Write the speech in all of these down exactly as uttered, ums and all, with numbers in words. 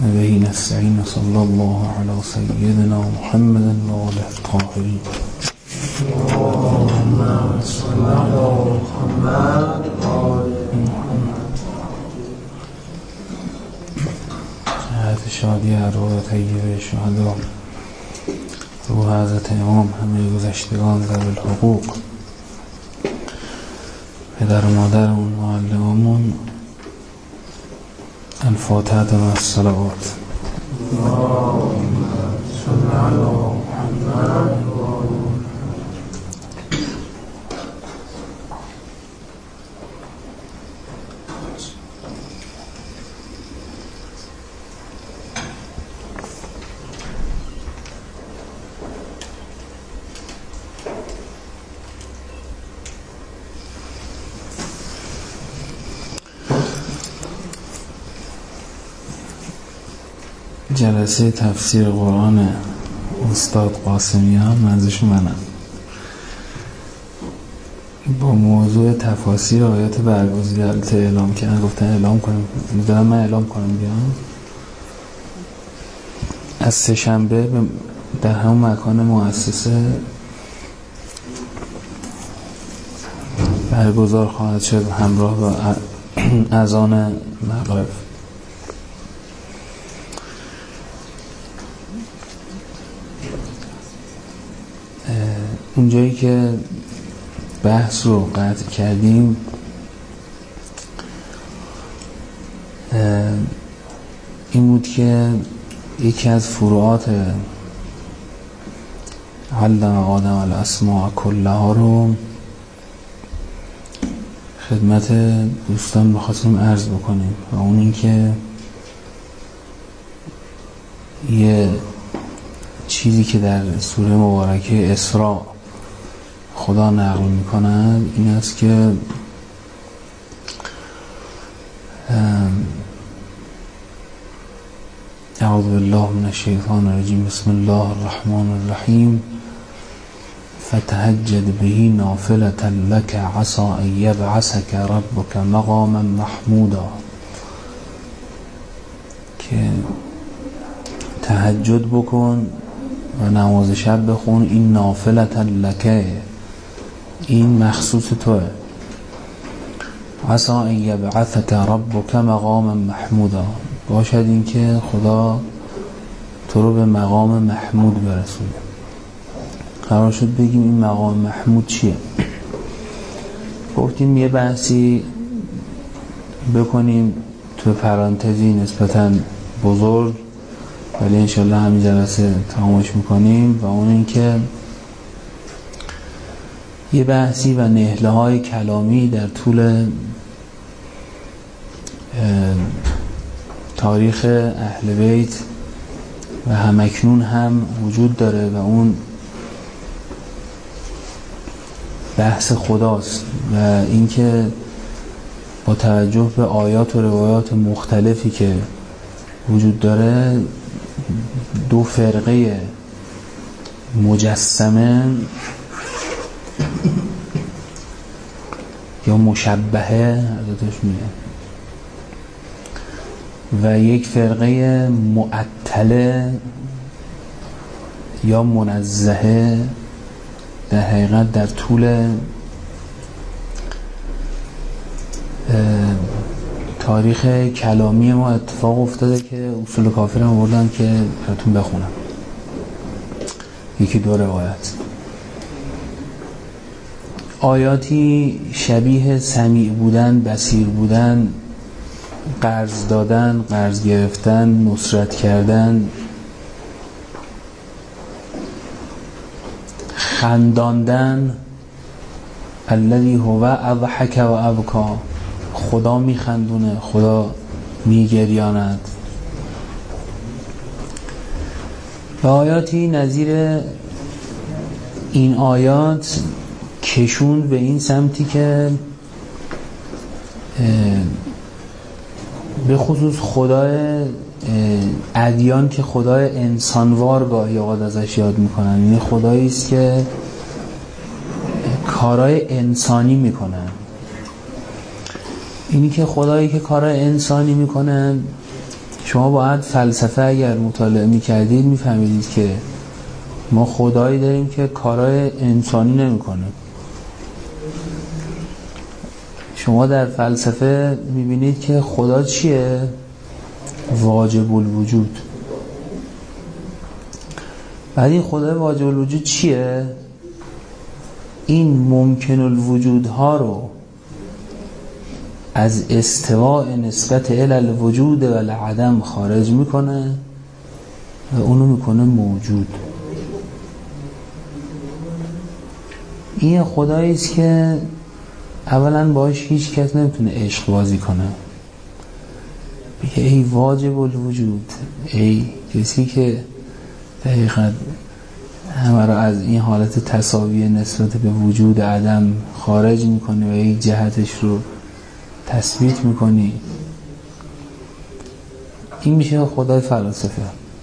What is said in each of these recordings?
به نستعين صلى الله على سيدنا محمد وآله الطاهرين. اللهم صل على محمد وآل محمد. جهت شادی ارواح طیبه شهدا، روح حضرت امام، همه گذشتگان ذوی الحقوق، پدر و مادرمون، معلممون، الفاتحة مع الصلوات. اللهم صل على محمد وآل جلسه تفسیر قرآن استاد قاسمیان، منظورش منم، با موضوع تفاسیر آیات برگزیده. البته اعلام کردن، گفتن اعلام کنیم، می‌ذارم من اعلام کنم بیام. از سه شنبه در همون مکان مؤسسه برگزار خواهد شد، همراه با اذان مغرب. اونجایی که بحث رو قطع کردیم، این بود که یکی از فروعات علم آدم الاسماء کلها رو خدمت دوستان می‌خواستیم عرض بکنیم، و اون این که یه چیزی که در سوره مبارکه اسراء خدا نقل می‌کند این است که اعوذ بالله من الشیطان الرجیم، بسم الله الرحمن الرحیم، فتهجد به نافلة لك عسى ان یبعثک ربک مقاما محمودا. که تهجد بکن و نماز شب بخون، این نافلة لک، این مخصوص توه. عسى ان یبعثک ربک مقاما محمودا، باشد این که خدا تو رو به مقام محمود برسونه. قرار شد بگیم این مقام محمود چیه. گفتیم یه بحثی بکنیم تو پرانتزی نسبتاً بزرگ، ولی انشالله همین جلسه تمامش میکنیم، و اون این که یه بحثی و نهله های کلامی در طول تاریخ اهل بیت و همکنون هم وجود داره، و اون بحث خداست، و اینکه با توجه به آیات و روایات مختلفی که وجود داره، دو فرقه مجسمه یا مشبهه حضرتش میگه، و یک فرقه معطله یا منزهه، در حقیقت در طول تاریخ کلامی ما اتفاق افتاده که اصول کافر هم بردن که براتون بخونم یکی دو روایت. آیاتی شبیه سمیع بودن، بصیر بودن، قرض دادن، قرض گرفتن، نصرت کردن، خنداندن، الذی هو اضحک و ابکا، خدا میخندونه، خدا میگریاند، و آیاتی نظیر این آیات کشوند به این سمتی که به خصوص خدای ادیان که خدای انسانوار گاهی اوقات ازش یاد میکنن، یعنی خدایی است که کارهای انسانی میکنن. اینی که خدایی که کارهای انسانی میکنن شما باید فلسفه اگر مطالعه میکردید میفهمیدید که ما خدایی داریم که کارهای انسانی نمیکنه. شما در فلسفه میبینید که خدا چیه؟ واجب الوجود. بعد این خدای واجب الوجود چیه؟ این ممکن الوجودها رو از استواء نسبت الی الوجود و العدم خارج میکنه و اونو میکنه موجود. این خدایی است که اولا باش هیچ کس نمیتونه عشق بازی کنه. ای واجب الوجود، ای کسی که دقیقاً همه را از این حالت تساوی نسبت به وجود عدم خارج میکنی و یک جهتش رو تثبیت میکنی، این میشه خدای فلسفه.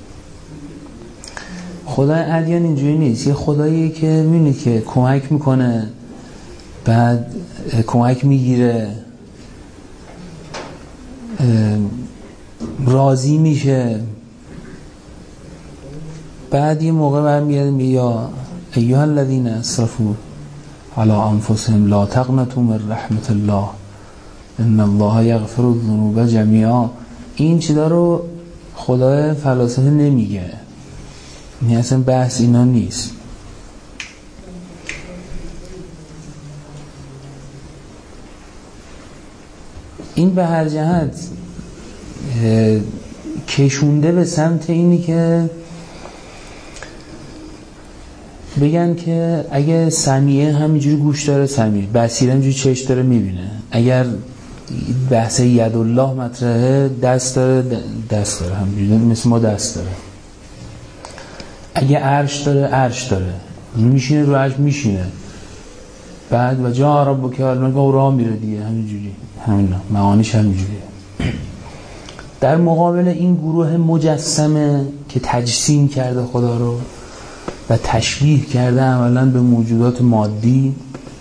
خدای ادیان اینجوری نیست. یه خداییه که میبینی که کمک میکنه، بعد کمک میگیره، راضی میشه، بعد یه موقع برمیگرده میگه یا ایها الذین اسرفوا علی انفسهم لا تقنطوا من رحمت الله ان الله یغفر الذنوب جمیعا. این چیزا رو خدای فلسفه نمیگه، این اصلا بحث اینا نیست. این به هر جهت کشونده به سمت اینی که بگن که اگه سمیعه همینجوری گوش داره سمیع، بصیره همینجوری چشم داره میبینه، اگر بحث یدالله مطرحه دست داره دست داره همینجوری مثل ما دست داره، اگه عرش داره عرش داره، میشینه رو عرش میشینه، بعد و جا ربک که حالا راه میره دیگه، همینجوری همین معانیش همینجوریه. در مقابل این گروه مجسمه که تجسیم کرده خدا رو و تشبیه کرده عملاً به موجودات مادی،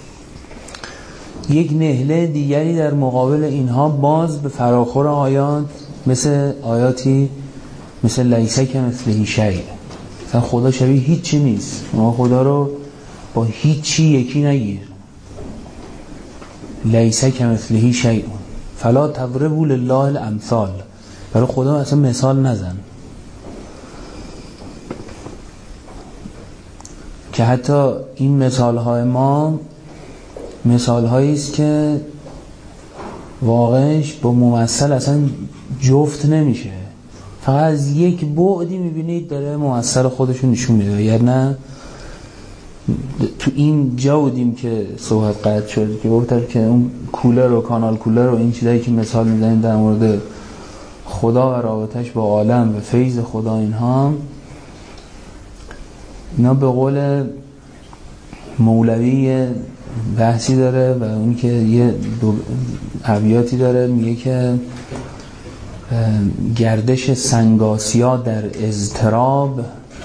یک نهله دیگری در مقابل اینها باز به فراخور آیات مثل آیاتی مثل لیس کمثله شیء، مثلا خدا شبیه هیچی نیست، ما خدا رو با هیچی یکی نگیر. لیس کمثله شیء فلا تضربوا لله الامثال، برای خدا اصلا مثال نزن. که حتی این مثال‌های ما مثال‌هایی است که واقعش با ممثل اصلا جفت نمیشه، فقط از یک بعدی میبینید داره ممثل خودشون نشون میده. یا نه تو این جا بودیم که صحبت قطع شد که گفتم که اون کولر و کانال کولر و این چیزایی که مثال میزنیم در مورد خدا و رابطش با عالم و فیض خدا، اینها اینا به قول مولوی بحثی داره و اون که یه ابیاتی داره میگه که گردش سنگاسیا در اضطراب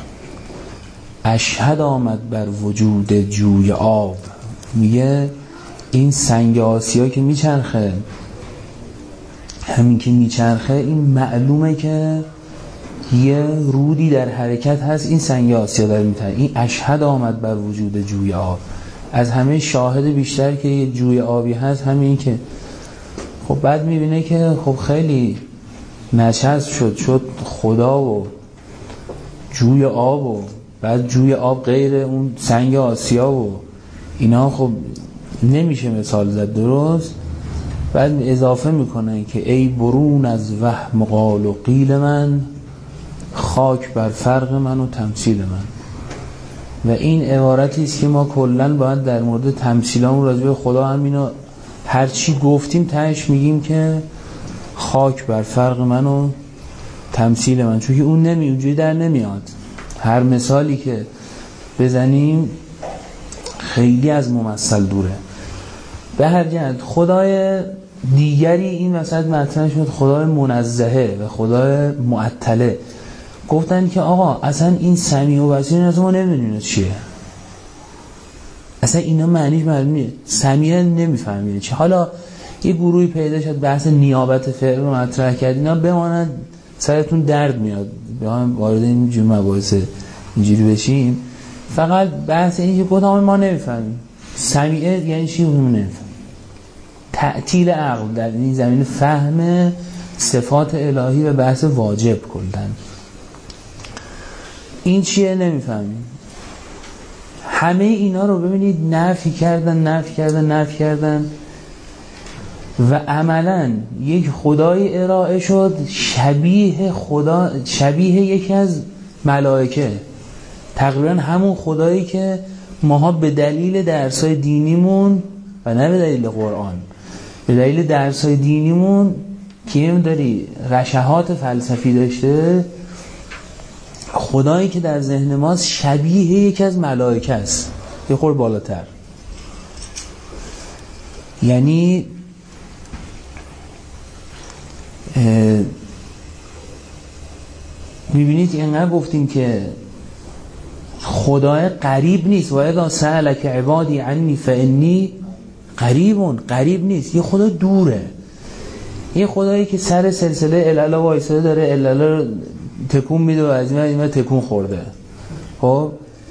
اشهد آمد بر وجود جوی آب. میگه این سنگ آسیا که میچرخه، همین که میچرخه این معلومه که یه رودی در حرکت هست، این سنگ آسیا داره میتره، این اشهد آمد بر وجود جوی آب. از همه شاهد بیشتر که یه جوی آبی هست همین که خب بعد میبینه که خب خیلی نشست شد شد خدا و جوی آب و بعد جوی آب غیر اون سنگ آسیا و اینا، خب نمیشه مثال زد درست. بعد اضافه میکنه که ای برون از وهم قال و قیل من، خاک بر فرق من و تمثیل من. و این عبارتی است که ما کلن باید در مورد تمثیلامون راجع به خدا هم اینو هر چی گفتیم تهش میگیم که خاک بر فرق من و تمثیل من، چون که اون نمی اونجوری در نمیاد. هر مثالی که بزنیم خیلی از ممثل دوره. به هر جهت خدای دیگری این وسط مطرح شد، خدای منزهه و خدای معطله. گفتن که آقا اصلا این سمیع و بصیر از ما نمیدونید چیه، اصلا اینا معنیش معلوم نیست، سمیع نمیفهمید چی. حالا یه گروهی پیدا شد بحث نیابت فعل رو مطرح کرد، اینا بماند سرتون درد میاد بیایم وارد اینجور مباحث اینجوری بشیم. فقط بحث اینه که کدام ما نمیفهمیم سمیعه یعنی چی، اونم نمیفهمیم. تعطیل عقل در این زمین فهم صفات الهی و بحث واجب کردن این چیه نمیفهمیم. همه اینا رو ببینید نفی کردن نفی کردن نفی کردن و عملاً یک خدای ارائه شد شبیه خدا، شبیه یکی از ملائکه، تقریبا همون خدایی که ماها به دلیل درسای دینیمون و نه به دلیل قرآن، به دلیل درسای دینیمون که داری رشحات فلسفی داشته، خدایی که در ذهن ماست شبیه یکی از ملائکه است، یه خورده بالاتر. یعنی میبینید اینقدر گفتیم که خدای قریب نیست و اذا سألک عبادی عنی فانی قریبون، قریب نیست، یه خدا دوره، یه خدایی که سر سلسله الاله وایساده داره الاله رو تکون میده و از این این تکون خورده. خب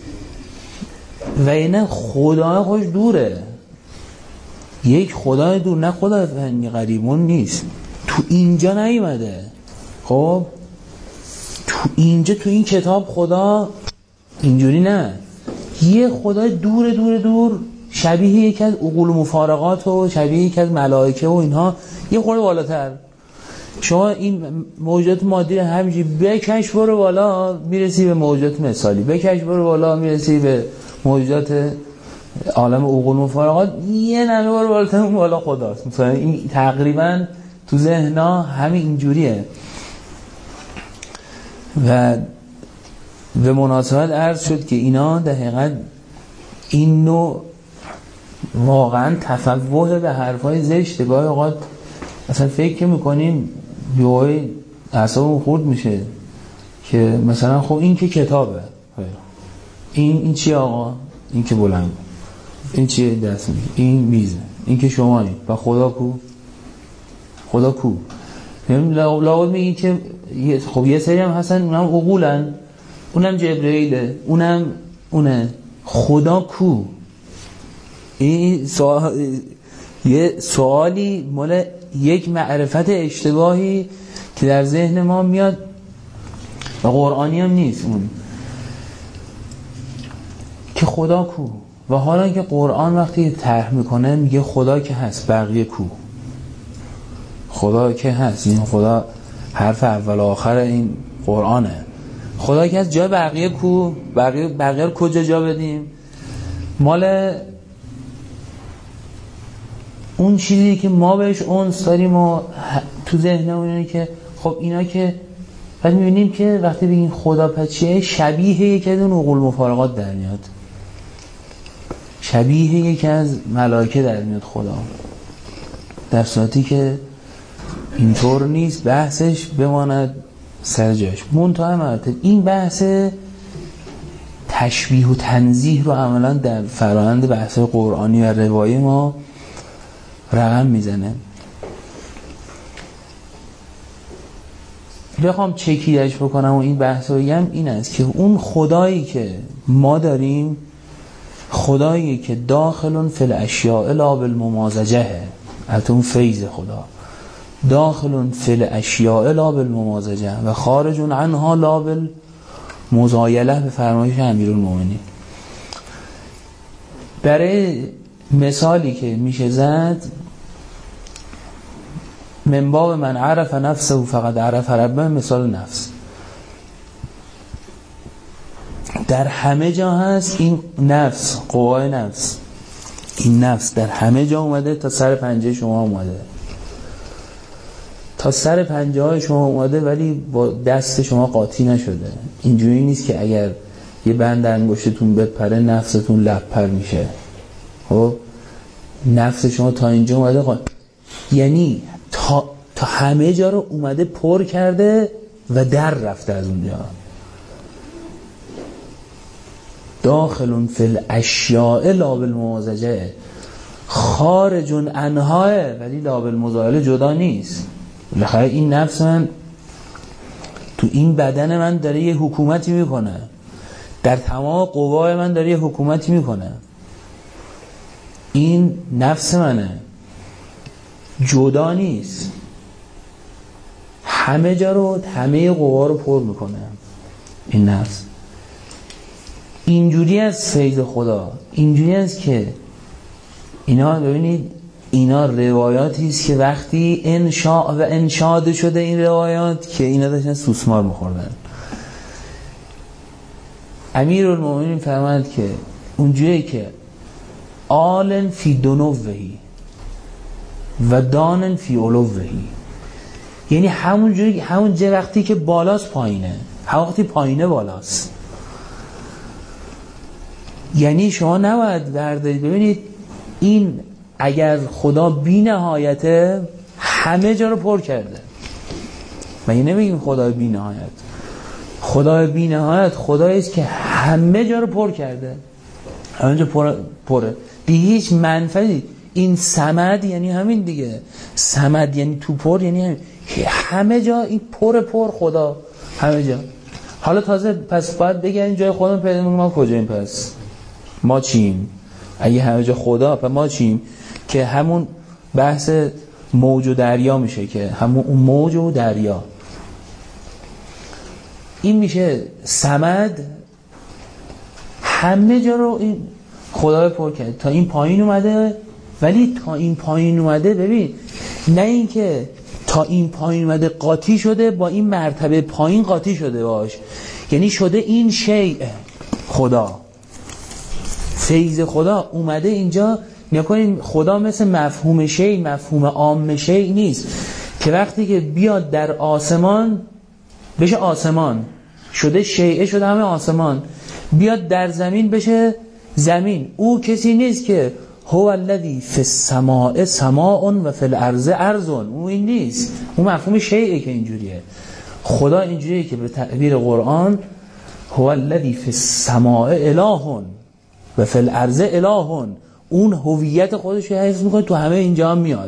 و اینه خدای خوش دوره، یک خدای دور، نه خدای فانی قریبون نیست، تو اینجا نیومده. خب تو اینجا تو این کتاب خدا اینجوری نه، یه خدای دور دور دور شبیه یکی از عقول مفارقات و شبیه یکی از ملائکه و اینها، یه خورده بالاتر. شما این موجودات مادی همینجوری بکش برو بالا میرسی به موجودات مثالی، بکش برو بالا میرسی به موجودات عالم عقول مفارقات، یه نمه برو بالاتر اون بالا خداست. مثلا این تقریبا تو ذهنا همین اینجوریه. و به مناسبت عرض شد که اینا در حقیقت این نوع واقعا تفوه به حرفای زشته. گاهی اوقات اصلا فکر میکنیم یوهای اعصابمون خورد میشه که مثلا خب این که کتابه، این این چی آقا، این که بلند، این چیه دست میگه، این میزه، این که شمایی و خدا کو، خدا کو. لاول میگی که خب یه سری هم هستن اونم عقولن، اونم جبرئیله، اونم اونه، خدا کو. این سوال، یه سوالی مال یک معرفت اشتباهی که در ذهن ما میاد و قرآنی هم نیست اون که خدا کو. و حالا که قرآن وقتی طرح میکنه میگه خدا که هست بقیه کو، خدا که هست، این خدا حرف اول و آخر این قرآنه، خدا که هست جای بقیه کو، بقیه بقیه رو کجا جا بدیم؟ مال اون چیزی که ما بهش اونس داریم و تو ذهنمون اینه که خب اینا که بعد میبینیم که وقتی بگیم خدا پچیه شبیه یکی از اون عقول مفارقات در میاد، شبیه یکی از ملائکه در میاد خدا، در صورتی که اینطور نیست. بحثش بماند سر جاش. منتها مراتب این بحث تشبیه و تنزیه رو عملا در فرآیند بحث قرآنی و روایی ما رقم میزنه. بخوام چکیدش بکنم و این بحث رو بگم این است که اون خدایی که ما داریم خدایی که داخلون فی الاشیاء لا بالممازجه، البته اون فیض خدا، داخلون فی الاشیاء لا بالممازجه و خارجون عنها لا بالمزایله به فرمایش امیرالمومنین. برای مثالی که میشه زد من باب من عرف نفسه و فقط عرف ربه، مثال نفس در همه جا هست. این نفس، قوای نفس، این نفس در همه جا اومده، تا سر پنجه شما اومده، تا سر پنجه های شما اومده، ولی با دست شما قاطی نشده. اینجوری نیست که اگر یه بند انگشتتون بپره نفستون لپر میشه. خب نفس شما تا اینجا اومده قاطی، یعنی تا, تا همه جا رو اومده پر کرده و در رفته از اونجا. داخلون فی الاشیاء لا بالممازجه، خارجون عنها، ولی لا بالمزایله جدا نیست. بالاخره این نفس من تو این بدن من داره یه حکومتی میکنه، در تمام قوای من داره یه حکومتی میکنه. این نفس منه، جدا نیست، همه جا رو، همه قوا رو پر میکنه این نفس. اینجوری از فیض خدا، اینجوری است که اینا ببینید اینا روایاتی است که وقتی انشاء و انشاد شده این روایات که اینا داشتن سوسمار میخوردن. امیرالمومنین فرماند که اونجوری که آلن فی دنوهی و دانن فی علوهی، یعنی همون جوری، همون جه وقتی که بالاست پایینه، همون وقتی پایینه بالاست. یعنی شما نباید بردارید ببینید این اگر خدا بی نهایته همه جا رو پر کرده. مگه نمیگیم خدا بی نهایت؟ خدا بی نهایت خدایی است که همه جا رو پر کرده، همه جا پر پره دیگه، هیچ منفعی. این صمد یعنی همین دیگه، صمد یعنی تو پر، یعنی همین. همه جا این پر پر خدا همه جا. حالا تازه پس باید بگردیم جای خودمون پیدا کنیم، ما کجاییم؟ پس ما چیم؟ اگه همه جا خدا، پس ما چیم؟ که همون بحث موج و دریا میشه، که همون اون موج و دریا این میشه صمد. همه جا رو این خدا پر کرد، تا این پایین اومده. ولی تا این پایین اومده ببین، نه اینکه تا این پایین اومده قاطی شده با این مرتبه پایین قاطی شده باش، یعنی شده این شیء خدا، فیض خدا اومده اینجا. نکنین خدا مثل مفهوم شیء، مفهوم عام شیء نیست که وقتی که بیاد در آسمان بشه آسمان، شده شیء، شده همه آسمان. بیاد در زمین بشه زمین. او کسی نیست که هو الذی فی السماء سماء و فی الارض ارض. او این نیست، اون مفهوم شیء که اینجوریه. خدا اینجوریه که به تعبیر قرآن هو الذی فی السماء اله و فی الارض اله. اون هویت خودش رو حفظ میکنه، تو همه اینجا هم میاد.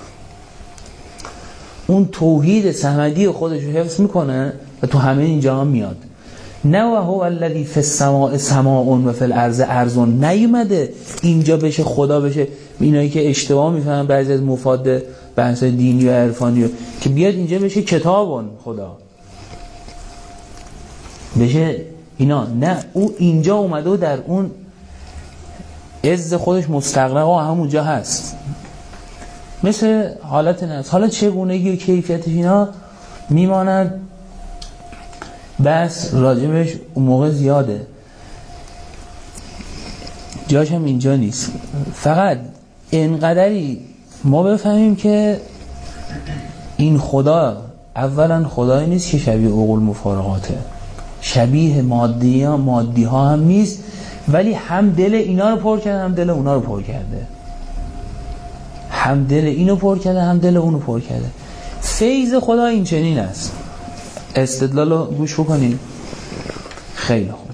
اون توحید صمدی خودش رو حفظ میکنه و تو همه اینجا هم میاد. نه و هو الذی فی السماء سماء و فی الارض ارض. نیومده اینجا بشه خدا بشه. اینایی که اشتباه میفهمن بعضی از مفاد بحث دینی و عرفانی که بیاد اینجا بشه کتابون خدا بشه اینا. نه، او اینجا اومده و در اون عز خودش مستغرق و همونجا هست. مثل حالت نفس، حالت چگونگی و کیفیتش اینا میماند. بس راجبش اون موقع زیاده، جاش هم اینجا نیست. فقط اینقدری ما بفهمیم که این خدا اولا خدایی نیست که شبیه عقول مفارقاته، شبیه مادی ها مادی ها هم نیست، ولی هم دل اینا رو پر کرده هم دل اونا رو پر کرده، هم دل اینو پر کرده هم دل اونو پر کرده. فیض خدا این چنین است. استدلال رو گوش بکنید. خیلی خوب،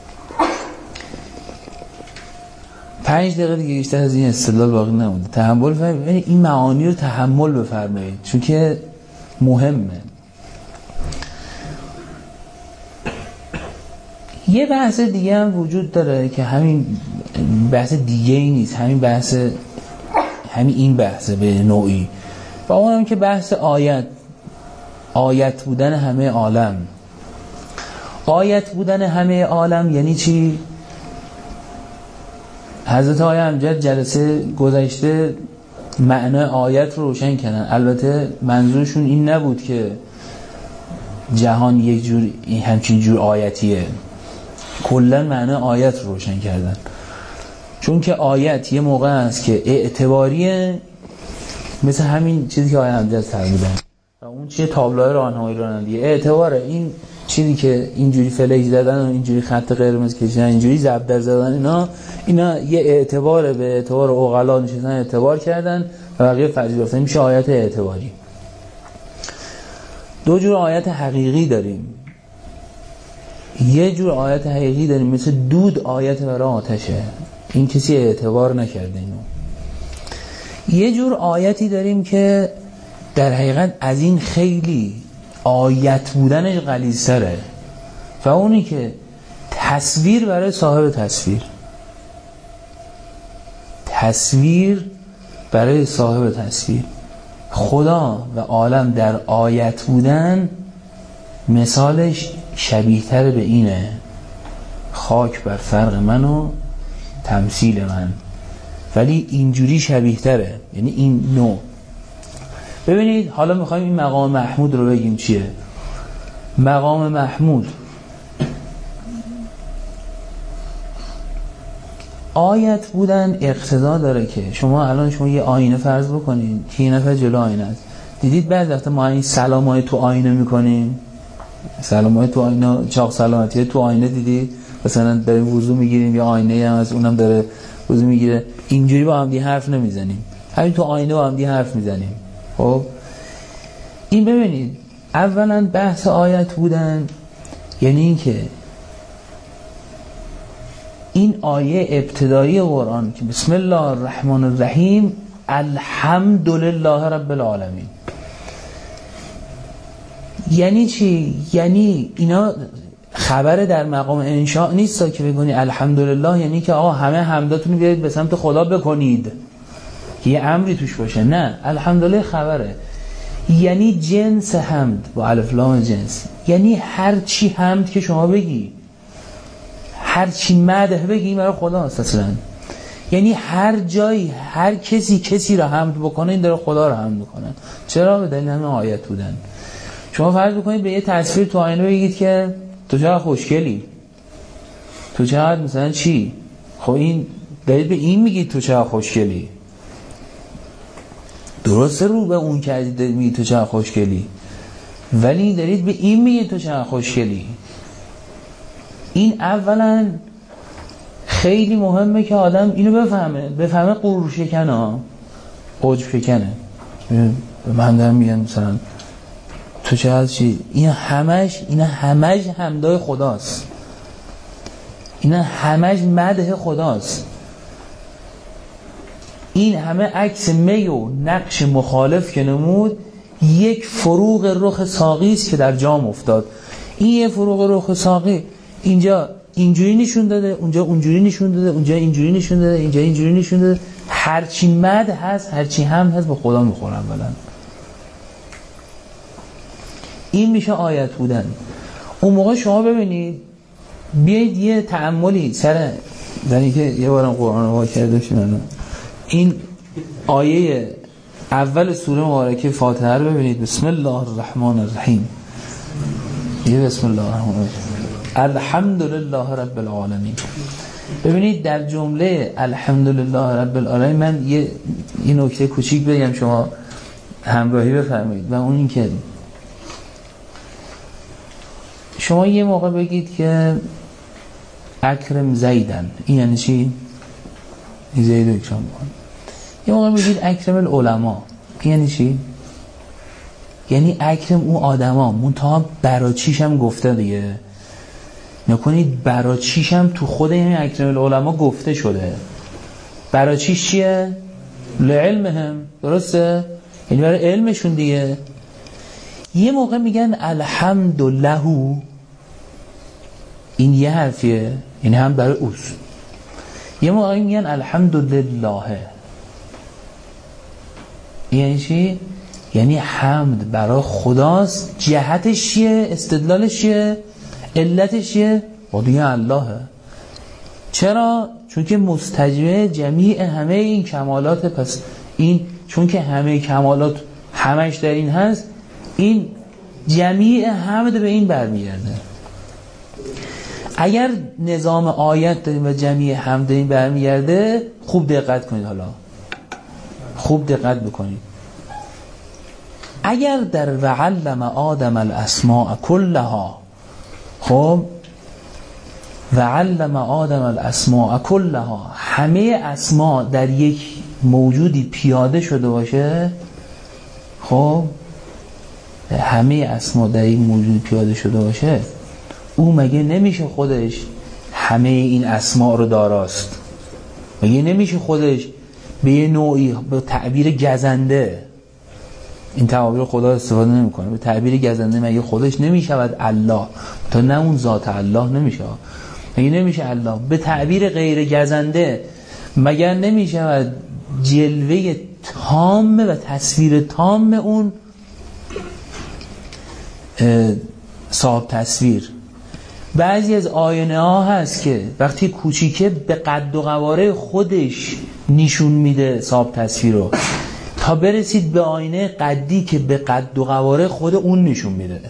پنج دقیقه دیگه بیشتر از این استدلال باقی نمونده. تحمل فرمایید، این معانی رو تحمل بفرمایید چون که مهمه. یه بحث دیگه هم وجود داره که همین بحث دیگه ای نیست، همین بحث همین این بحثه به نوعی، و اون هم که بحث آیت آیت بودن همه عالم. آیت بودن همه عالم یعنی چی؟ حضرت آقای امجد جلسه گذشته معنای آیت رو روشن کردن. البته منظورشون این نبود که جهان یک جور همچین جور آیتیه، کلا معنای آیت رو روشن کردن. چون که آیت یه موقع است که اعتباریه، مثل همین چیزی که آقای امجد فرمودن و اون چیه تابلوهای راهنمایی رانندگی، اعتباره. این چیزی که اینجوری فلک زدن و اینجوری خط قرمز کشیدن، اینجوری زبدر زدن، اینا اینا یه اعتباره، به اعتبار عقلا نشستن اعتبار کردن و بقیه فرض گرفتن، میشه آیت اعتباری. دو جور آیت حقیقی داریم. یه جور آیت حقیقی داریم مثل دود آیت برای آتشه، این کسی اعتبار نکرده اینو. یه جور آیتی داریم که در حقیقت از این خیلی آیت بودنش غلیظ‌تره. و اونی که تصویر برای صاحب تصویر، تصویر برای صاحب تصویر، خدا و عالم در آیت بودن مثالش شبیه تر به اینه: خاک بر فرق من و تمثیل من. ولی اینجوری شبیه تره، یعنی این نوع. ببینید حالا میخوایم این مقام محمود رو بگیم چیه. مقام محمود آیت بودن اقتضا داره که شما الان شما یه آینه فرض بکنید که یه نفر جلو آینه است. دیدید بعد وقتا ما این سلامای تو آینه میکنیم، سلامای تو آینه، چاق سلامتی تو آینه دیدید؟ مثلا داریم وضو میگیریم یا آینه هم از اونم داره وضو میگیره، اینجوری با هم دیگه حرف نمیزنیم، همین تو آینه با هم دیگه حرف میزنیم. خب این ببینید اولا بحث آیت بودن یعنی این که این آیه ابتدایی قرآن که بسم الله الرحمن الرحیم الحمدلله رب العالمین، یعنی چی؟ یعنی اینا خبر در مقام انشاء نیست که بگونی الحمدلله یعنی که آقا همه حمداتون رو بیارید به سمت خدا بکنید، یه امری توش باشه. نه، الحمدلله خبره، یعنی جنس حمد با الف لام جنس، یعنی هر چی حمد که شما بگی، هر چی مدح بگی برای خدا اصلا، یعنی هر جایی هر کسی کسی را حمد بکنه این داره خدا را حمد میکنه. چرا؟ به دلیل همین آیت بودن. شما فرض بکنید به یه تصویر تو آینه بگید که تو چقدر خوشگلی، تو چقدر مثلا چی، خب این دارید به این میگید تو چقدر خوشگلی، درسته رو به اون کردید دارید میگید تو چقدر خوشگلی، ولی دارید به این میگید تو چقدر خوشگلی. این اولا خیلی مهمه که آدم اینو بفهمه، بفهمه غرور شکنه ها، عجب شکنه. به من دارم میگن مثلا تو چقدر چی، این همش اینا همش حمدای خداست، اینا همش مدح خداست. این همه عکس می و نقش مخالف که نمود یک فروغ رخ ساقی است که در جام افتاد. این یه فروغ رخ ساقی اینجا اینجوری نشون داده، اونجا اونجوری نشون داده، اونجا اینجوری نشون داده، اینجا اینجوری نشون داده. هرچی مد هست هرچی هم هست به خدا میخورن بلند. این میشه آیت بودن. اون موقع شما ببینید بیایید یه تأملی سر زنی که یه بارم قرآن رو وا کرده شدن، این آیه اول سوره مبارکه فاتحه رو ببینید. بسم الله الرحمن الرحیم. یه بسم الله الرحمن الرحیم الحمدلله رب العالمین. ببینید در جمله الحمدلله رب العالمین من یه این نکته کوچیک بگم شما همراهی بفرمایید، و اون این که شما یه موقع بگید که اکرم زیدن، این یعنی چی؟ این زید رو اکرام بکن. یه موقع بگید اکرم العلماء، این یعنی چی؟ یعنی اکرم اون آدما، منتها براچیش هم گفته دیگه، نکنید براچیش هم تو خود این اکرم العلماء گفته شده. براچیش چیه؟ لعلمهم، درسته؟ یعنی برای علمشون دیگه. یه موقع میگن الحمدلله، این یه حرفیه، این هم برای اوست. یه موقع میگن الحمدلله، یعنی چی؟ یعنی حمد برای خداست. جهتش چیه؟ استدلالش چیه؟ علتش چیه؟ قضیه اللهه. چرا؟ چون که مستجمع جمیع همه این کمالات. پس این چون که همه کمالات همش در این هست، این جمیع حمد به این برمیگرده. اگر نظام آیت داریم و جمیع حمد به این برمیگرده، خوب دقت کنید، حالا خوب دقت بکنید. اگر در وعلم آدم الاسماء کلها، خب وعلم آدم الاسماء کلها، همه اسماء در یک موجودی پیاده شده باشه، خب همه اسماء در یک موجود پیاده شده باشه، او مگه نمیشه خودش همه این اسماء رو داراست؟ مگه نمیشه خودش به یه نوعی به تعبیر گزنده این تعابیر خدا استفاده نمیکنه. به تعبیر گزنده مگه خودش نمیشود الله؟ تا نه اون ذات الله نمیشه، مگه نمیشه الله؟ به تعبیر غیر گزنده مگر نمیشود جلوه تام و تصویر تام اون صاحب تصویر؟ بعضی از آینه ها هست که وقتی کوچیکه به قد و قواره خودش نشون میده صاحب تصویر رو، تا برسید به آینه قدی که به قد و قواره خود اون نشون میده.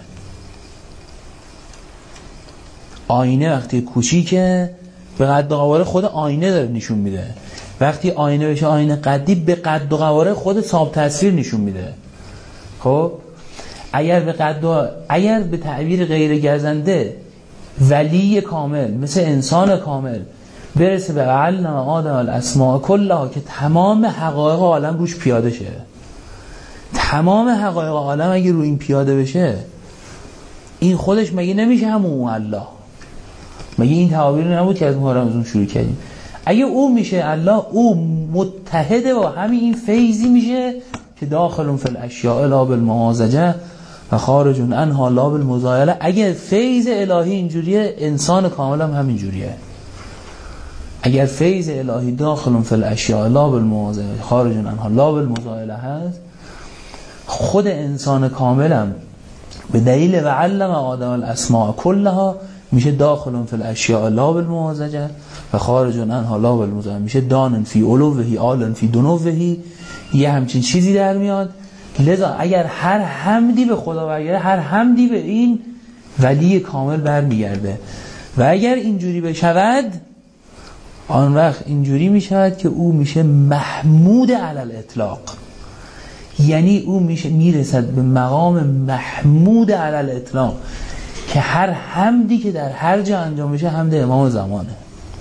آینه وقتی کوچیکه به قد و قواره خود آینه داره نشون میده، وقتی آینه بشه آینه قدی به قد و قواره خود صاحب تصویر نشون میده. خب اگر به قد و اگر به تعبیر غیر گزنده ولی کامل مثل انسان کامل برسه به علم آدم الاسماء کلها که تمام حقایق عالم روش پیاده شه، تمام حقایق عالم اگه رو این پیاده بشه، این خودش مگه نمیشه همون الله؟ مگه این تعابیر نبود که از محرم شروع کردیم؟ اگه او میشه الله، او متحد با همین این فیضی میشه که داخلون فی الاشیاء لا بالممازجه و خارجون عنها لا بالمزایله. اگه فیض الهی اینجوریه، انسان کامل هم همین جوریه. اگر فیض الهی داخلون فی الاشیاء لا بالممازجه خارجون عنها لا بالمزایله هست، خود انسان کامل هم به دلیل و علم آدم الاسماء کلها میشه داخلون فی الاشیاء لا بالممازجه و خارجون عنها لا بالمزایله، میشه دانن فی علوه عالن فی دنوه، یه همچین چیزی در میاد. لذا اگر هر حمدی به خدا برگرده، هر حمدی به این ولی کامل برمیگرده. و اگر اینجوری بشود، آن وقت اینجوری میشود که او میشه محمود علی الاطلاق، یعنی او میشه میرسد به مقام محمود علی الاطلاق که هر حمدی که در هر جا انجام میشه حمد امام زمانه.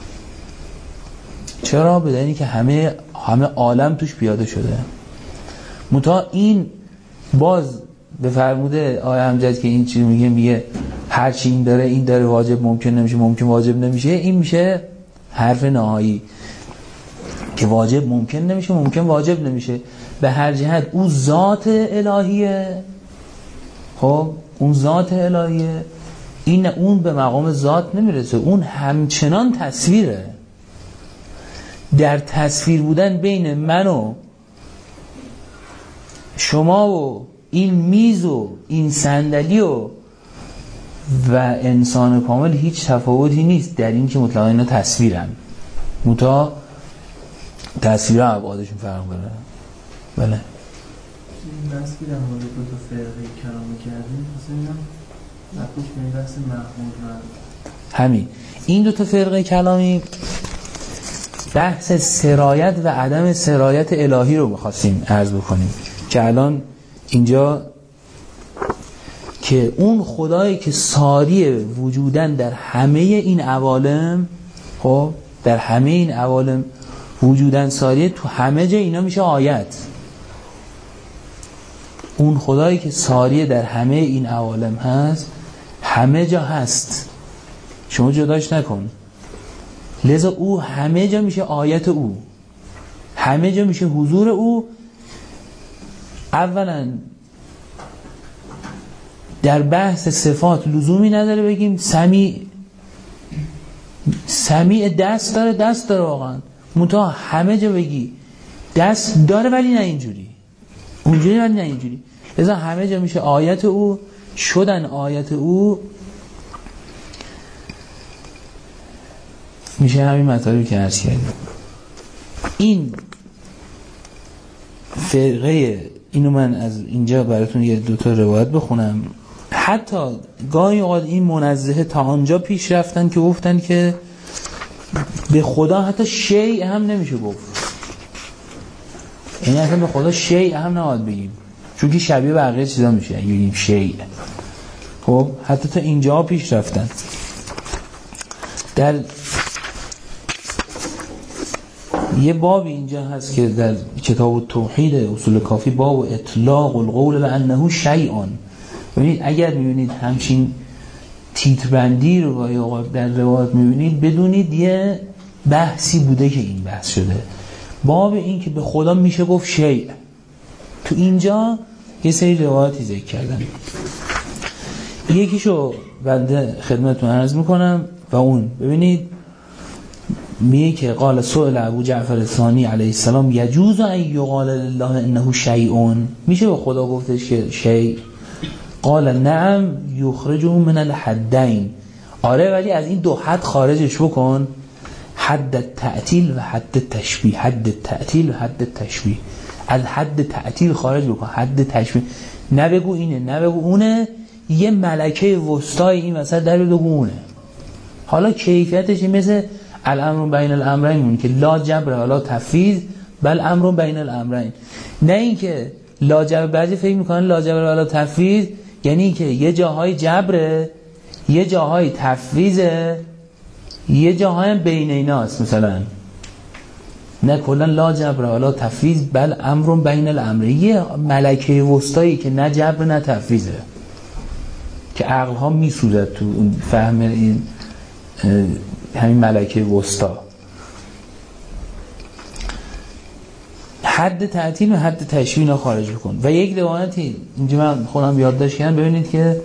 چرا؟ به دلیلی که همه همه عالم توش پیاده شده. متا این باز به فرموده آیه امجد که این چیز میگه میگه هر چی این داره این داره واجب ممکن نمیشه، ممکن واجب نمیشه، این میشه حرف نهایی که واجب ممکن نمیشه، ممکن واجب نمیشه. به هر جهت او ذات الهیه. خب اون ذات الهیه، این اون به مقام ذات نمیرسه، اون همچنان تصویره. در تصویر بودن بین من و شما و این میز و این صندلی و و انسان کامل هیچ تفاوتی نیست در این که مطلقا اینا تصویرن، متا تصویر ابعادشون فرق داره. بله این بحث که در مورد دو تا فرقه کلام کردیم، مثلا نقوش به این بحث محمود رو همین این دو تا فرقه کلامی بحث سرایت و عدم سرایت الهی رو می‌خواستیم عرض بکنیم که الان اینجا که اون خدایی که ساری وجودن در همه این عوالم، خب در همه این عوالم وجودن ساریه، تو همه جا اینا میشه آیت. اون خدایی که ساری در همه این عوالم هست، همه جا هست، شما جداش نکن. لذا او همه جا میشه آیت او، همه جا میشه حضور او. اولا در بحث صفات لزومی نداره بگیم سمیع سمیع دست داره، دست داره واقعا، منتها همه جا بگی دست داره ولی نه اینجوری، اونجوری ولی نه اینجوری. لذا همه جا میشه آیت او، شدن آیت او میشه همین مطالبی که عرض کردیم. این فرقه، اینو من از اینجا براتون یه دوتا روایت بخونم. حتی گاهی اوقات این منزهه تا آنجا پیش رفتن که گفتن که به خدا حتی شیء هم نمیشه گفت، یعنی اصلا به خدا شیء هم نباید بگیم چون که شبیه بقیه چیزا میشه اگه بگیم شیء. خب حتی تا اینجا پیش رفتن. در یه بابی اینجا هست که در کتاب التوحید اصول کافی، باب اطلاق القول لانه شیء. ببینید اگر میبینید همچین تیتربندی رو در روایت میبینید، بدونید یه بحثی بوده که این بحث شده. باب این که به خدا میشه گفت شیء، تو اینجا یه سری روایاتی ذکر کردن. یکیشو بنده خدمتتون عرض میکنم و اون ببینید میگه که قال سئل ابو جعفر ثانی علیه السلام یجوز ان یقال لله انه شیء، میشه به خدا گفتش که شیء؟ قال نعم یخرجه من الحدین، آره ولی از این دو حد خارجش بکن، حد تعطیل و حد تشبیه. حد تعطیل و حد تشبیه، از حد تعطیل خارج بکن، حد تشبیه نبگو اینه نبگو اونه، یه ملکه وسطای این وسط در بگو اونه. حالا کیفیتش مثل الامر بین الامرین مون که لا جبر ولا تفویض بل امر بین الامرین، نه اینکه لا جبر. بعضی فکر میکنن لا جبر ولا تفویض یعنی اینکه یه جاهای جبره یه جاهای تفویضه یه جاهای بین ایناست مثلا، نه کلا لا جبر ولا تفویض بل امر بین الامرین، یه ملکه وسطایی که نه جبر نه تفویضه که عقل ها میسوزد تو اون فهم این همین ملکه وسطا. حد تعطیل و حد تشبیه خارج بکن. و یک روایتی اینجا من خودم یادداشت کردم، ببینید که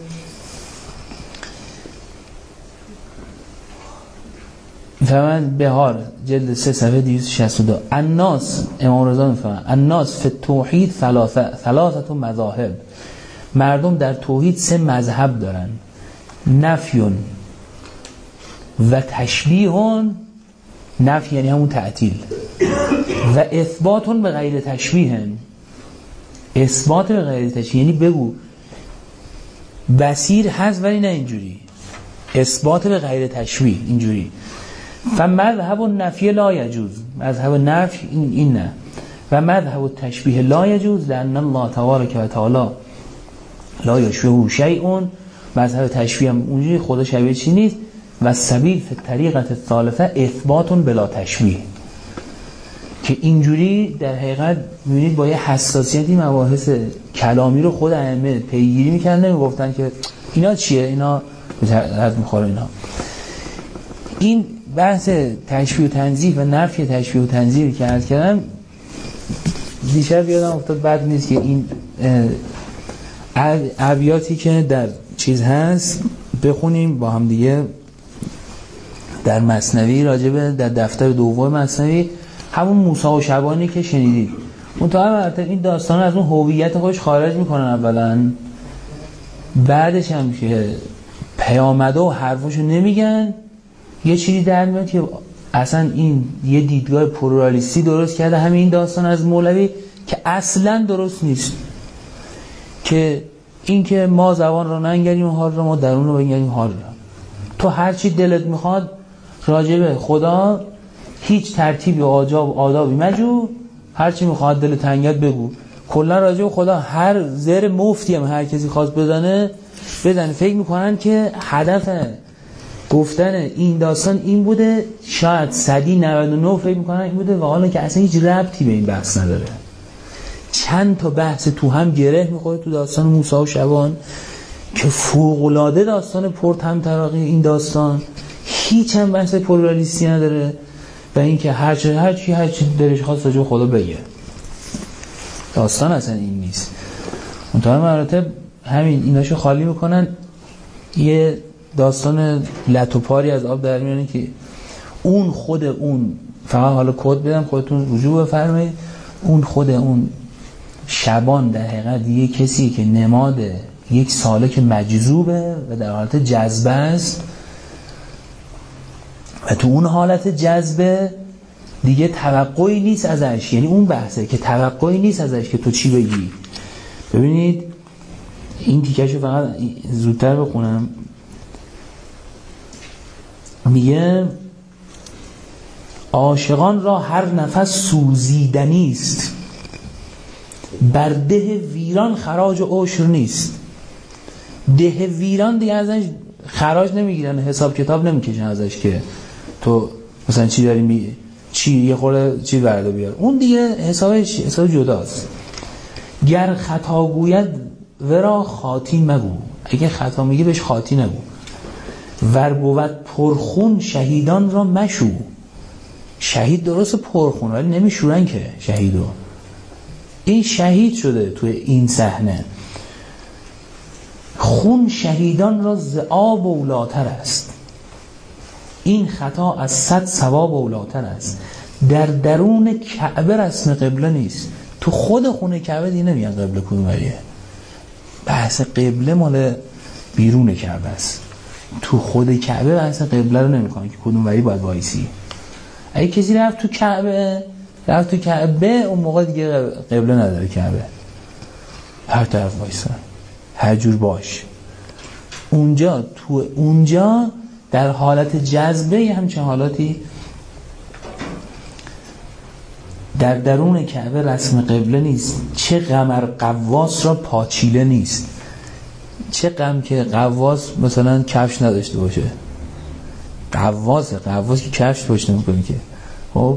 فمن بهار جلد سه صفحه دویست و شصت و دو الناس، امام رضا میفهمن الناس فی التوحید ثلاثه ثلاثه مذاهب، مردم در توحید سه مذهب دارن، نفیون و تشبیهون، نفی یعنی همون تعطیل، و اثباتون به غیر تشبیهن، اثبات به غیر تشبیه یعنی بگو بصیر هست ولی نه اینجوری، اثبات به غیر تشبیه اینجوری. فمذهب النفی لا یجوز، مذهب نفی این, این نه، و مذهب التشبیه لا یجوز لأن الله تبارک و تعالی لا یشبهه شیء، مذهب تشبیه هم اونجوری خدا شبیه چی نیست. و سبیل فی طریقت الثالثه اثباتون بلا تشبیه، که اینجوری در حقیقت میبینید با یه حساسیتی مباحث کلامی رو خود ائمه پیگیری میکردن، نمیگفتن که اینا چیه، اینا به درد میخوره اینا. این بحث تشبیه و تنزیه و نفی تشبیه و تنزیه که عرض کردم دیشب یادم افتاد، بد نیست که این ابیاتی که در چیز هست بخونیم با هم دیگه در مثنوی، راجبه در دفتر دوم مثنوی، همون موسی و شبانی که شنیدید. منتها این داستان از اون هویت خودش خارج میکنن اولا، بعدش هم که پیامده و حرفشو نمیگن، یه چیزی در میاد که اصلا این یه دیدگاه پلورالیستی درست کرده همین این داستان از مولوی که اصلا درست نیست، که این که ما زبان رو ننگریم حال رو، ما درون رو بنگریم حال رو. تو هر چی دلت میخواد راجبه خدا هیچ ترتیبی و آجاب آدابی مجو، هر چی میخواد دل تنگت بگو. کلا راجبه خدا هر زر مفتی هم هر کسی خواست بزنه بزنه. فکر میکنن که هدف گفتن این داستان این بوده، شاید صدی نود و نه فکر میکنن این بوده، و حالا که اصلا هیچ ربطی به این بحث نداره. چند تا بحث تو هم گره میخوره تو داستان موسی و شبان که فوق‌العاده داستان پرطمطراقی، این داستان هیچ هم بحث پلورالیستی نداره و اینکه هر چی هر چی هر چی دلش خواست راجع به خدا بگه. داستان اصلا این نیست. منتها مراتب همین ایناشو خالی میکنن، یه داستان لتوپاری از آب در میانه که اون خود اون، فقط حالا کد بدم خودتون رجوع بفرمایید، اون خود اون شبان در حقیقت یه کسی که نماد یک سالک مجذوبه و در حالت جذبه است، و تو اون حالت جذبه دیگه توقعی نیست ازش، یعنی اون بحثه که توقعی نیست ازش که تو چی بگی. ببینید این تیکشو فقط زودتر بخونم، میگه عاشقان را هر نفس سوزیدنی است، بر ده ویران خراج و عشر نیست. ده ویران دیگه ازش خراج نمیگیرن، حساب کتاب نمیکشن ازش که تو مثلا چی داری می چی یه خورده چی ورده بیار، اون دیگه حسابش حساب جداست. گر خطا گوید ورا خاطی مگو، اگه خطا میگه بهش خاطی نگو. ور بود پرخون شهیدان را مشو، شهید درست پرخون ولی نمیشورن که شهیدو، این شهید شده توی این صحنه. خون شهیدان را ز آب اولاتر است، این خطا از صد ثواب اولاتر است. در درون کعبه رسم قبله نیست، تو خود خونه کعبه دیگه نمیگن قبله کدوم وریه. بحث قبله مال بیرون کعبه است، تو خود کعبه بحث قبله رو نمیکنن که کدوم وری باید وایسی. اگه کسی رفت تو کعبه رفت تو کعبه اون موقع دیگه قبله نداره کعبه، هر طرف وایسا هر جور باش. اونجا تو اونجا در حالت جذبه همچین حالاتی در درون کعبه رسم قبله نیست. چه قمر قواس را پاچیله نیست. چه غم که قواس مثلا کفش نداشته باشه. قواس قواس که کفش پشت نمیکنه که. خب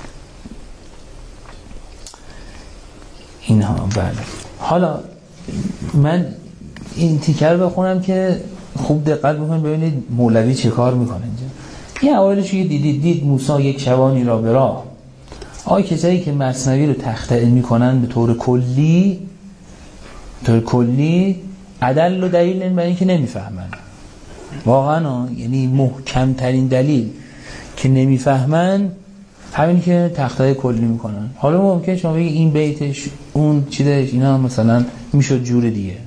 اینها بله. حالا من این تیکر رو بخونم که خوب دقت بکنید ببینید مولوی چه کار میکنه اینجا. این اوایلش یه دیدید دید موسی یک شبانی را به راه. آی کسایی که مثنوی رو تخطئه میکنن به طور کلی طور کلی عدل و دلیل این برای اینکه نمیفهمن واقعا، یعنی محکم ترین دلیل که نمیفهمن همین که تخطئه کلی میکنن. حالا ممکنه شما بگید این بیتش اون چیزش اینا مثلا میشد جور دیگه،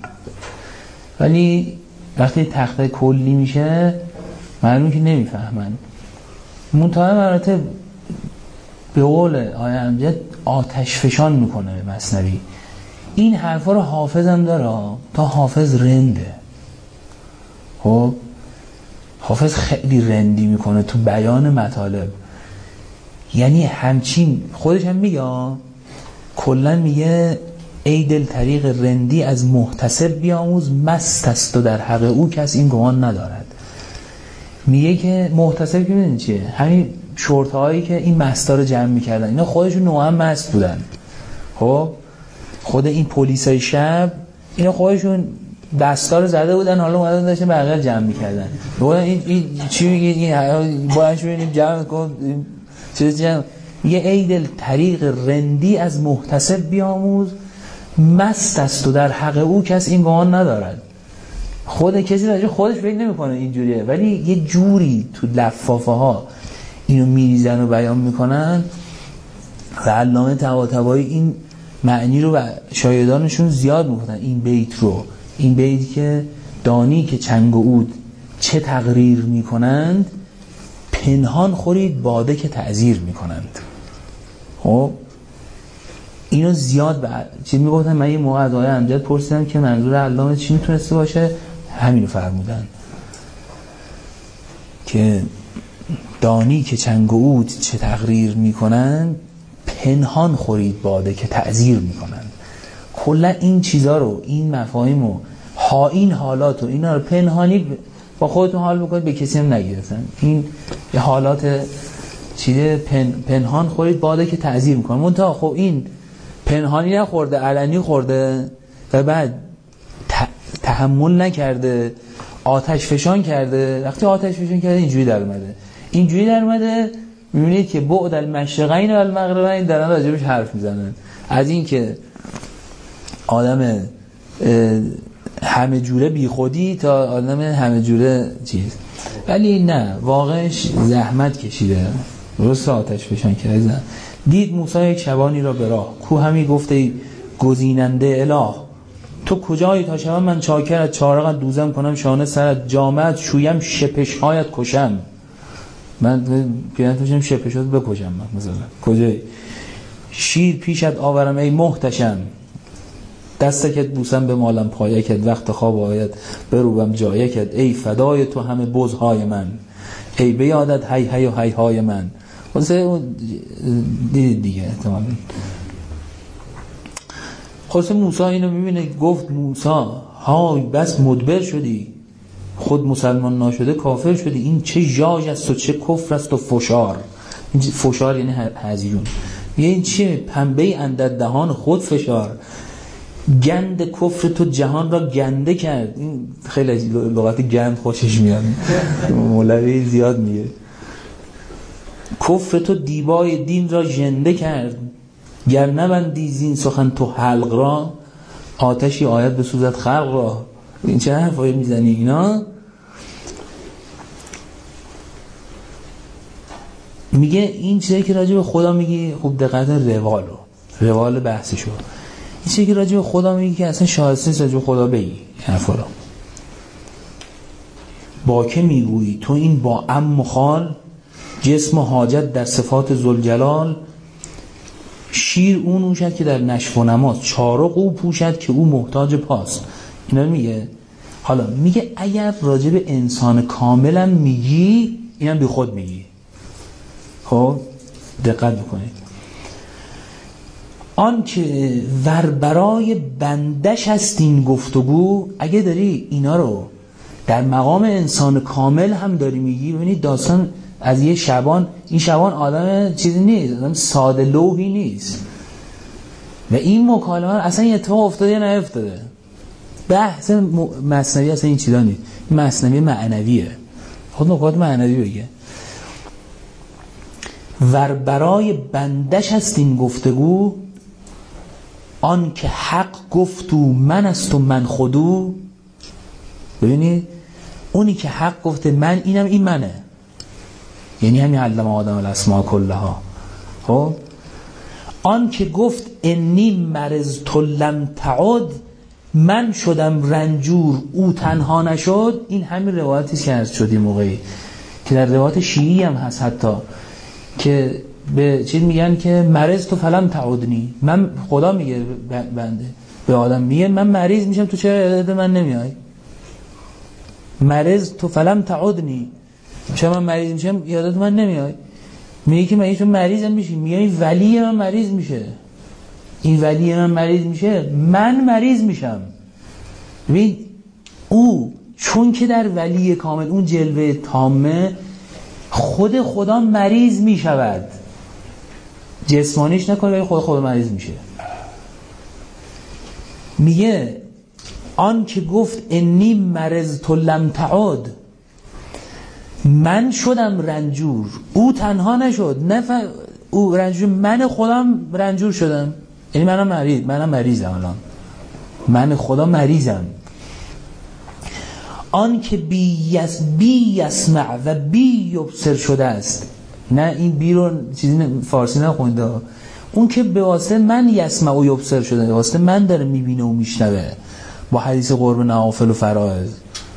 ولی وقتی تخطئه کلی میشه معلومه که نمیفهمن. منتها مراتب به قول آقای امجد آتش فشان میکنه به مثنوی. این حرفا رو حافظ هم داره، تا حافظ رنده. خب حافظ خیلی رندی میکنه تو بیان مطالب، یعنی همچین خودش هم میگه کلا میگه ای دل طریق رندی از محتسب بیاموز، مست است و در حق او کس این گمان ندارد. میگه که محتسب که میدونی چیه؟ همین شورت هایی که این مستا رو جمع میکردن اینا خودشون نوعا مست بودن. خب خود این پلیسای شب اینا خودشون دستا رو زده بودن، حالا اومدن داشتن بقیه جمع میکردن. بودن این, این چی میگه این باید ببینیم جمع کن چیز جمع. میگه ای دل طریق رندی از محتسب بیاموز، مست است و در حق او کس این گمان ندارد. خود کسی راجع خودش فکر نمیکنه اینجوریه، ولی یه جوری تو لفافه ها اینو میریزن و بیان میکنن و علامه طباطبایی این معنی رو و شایدانشون زیاد میکنن. این بیت رو این بیت که دانی که چنگ و عود چه تقریر میکنند، پنهان خورید باده که تعذیر میکنند. خب اینو زیاد بعد چی میگفتن. من یه موقع از آقای امجد پرسیدم که منظور علامه چی میتونسته باشه، همینو فرمودن که دانی که چنگ و عود چه تقریر میکنند، پنهان خورید باده که تعذیر میکنند. کلا این چیزا رو این مفاهیم و ها این حالات و اینا رو پنهانی با خودتون حال بکنید، به کسی هم نگیرفتن. این یه حالات چیزه پن، پنهان خورید باده که تعذیر میکنن. منتها خب این پنهانی نخورده علنی خورده و بعد تحمل نکرده، آتش فشان کرده. وقتی آتش فشان کرده اینجوری در اومده اینجوری در اومده میبینید که بعد المشرقین و المغربین دارن راجبش حرف میزنن، از این که آدم همه جوره بی خودی تا آدم همه جوره چیز. ولی نه، واقعش زحمت کشیده، درست آتش فشان کرده. دید موسی یک شبانی را به راه، کو همی گفته گزیننده اله. تو کجایی تا شبان من چاکرت، چارقت دوزم کنم شانه سرت، جامعت شویم شپشهایت کشم. من پیانت باشم شپشهایت بکشم من مثلا کجایی. شیر پیشت آورم ای محتشم، دستکت بوسم به مالم پایکت، وقت خواب آید بروبم جایکت. ای فدای تو همه بزهای من، ای بیادت هی هی و هی های من. واسه دیدید دیگه احتمالاً. خلاصه موسی اینو میبینه، گفت موسی های بس مدبر شدی، خود مسلمان ناشده کافر شدی. این چه ژاژ است و چه کفر است و فشار. این فشار یعنی هزیون. این چه پنبه اندر دهان خود فشار، گند کفر تو جهان را گنده کرد. این خیلی لغت گند خوشش میاد، مولوی زیاد میگه. کفر تو دیبای دین را ژنده کرد، گر نبندی زین سخن تو حلق را، آتشی آید به سوزد خلق را. این چه حرفایی میزنی اینا؟ میگه این چیزی که راجع به خدا میگی، خوب دقت روال رو روال بحثشو، این چیزی که راجع به خدا میگی که اصلا شایسته نیست راجع به خدا بگی حرفا رو. با که میگویی تو این با ام و خال، جسم و حاجت در صفات ذوالجلال. شیر اون نوشد که در نشو و نماست، چارق او پوشد که او محتاج پاست. اینا میگه. حالا میگه اگر راجع به انسان کاملا میگی، اینم بی خود میگی. خب دقت بکنید. آن که ور برای بندش است این گفتگو، اگه داری اینا رو در مقام انسان کامل هم داری میگی، ببینید داستان از یه شبان، این شبان آدم چیزی نیست، آدم ساده لوحی نیست و این مکالمه اصلا یه اتفاق افتاده یا نیفتاده. بحث مثنوی اصلا این چیزا نیست، این مثنوی معنویه. خود نکات معنوی بگه. ور برای بندش است این گفتگو، آن که حق گفتو من است و من خودو. ببینید اونی که حق گفته من اینم این منه، یعنی همین علم آدم الاسماء کلها. خب آن که گفت انی مرضت لم تعد، من شدم رنجور او تنها نشد. این همین روایتی که عرض شد این موقعی که در روایت شیعی هم هست، حتی که به چیز میگن که مرضت فلم تعدنی، من خدا میگه بنده به آدم میگه من مریض میشم تو چرا یادت من نمیای؟ مرضت فلم تعدنی، چرا من مریض میشم یادت من نمیای؟ میگه که من تو مریضم میشی، میگه این ولی من مریض میشه، این ولی من مریض میشه، من مریض میشم. ببین او چون که در ولی کامل اون جلوه تامه، خود خدا مریض میشود، جسمانیش نکنه ولی خود خدا مریض میشه. میگه آن که گفت انی مرضت لم تعد، من شدم رنجور او تنها نشد. نه ف... او رنجور، من خودم رنجور شدم، یعنی منم مریض، منم مریضم الان، من خدا مریضم. آن که بی یس بی یسمع و بی یبصر شده است، نه این بی رو چیزی فارسی نخونده، اون که به واسطه من یسمع و یبصر شده، به واسطه من داره میبینه و میشنوه با حدیث قرب نوافل و فرائض.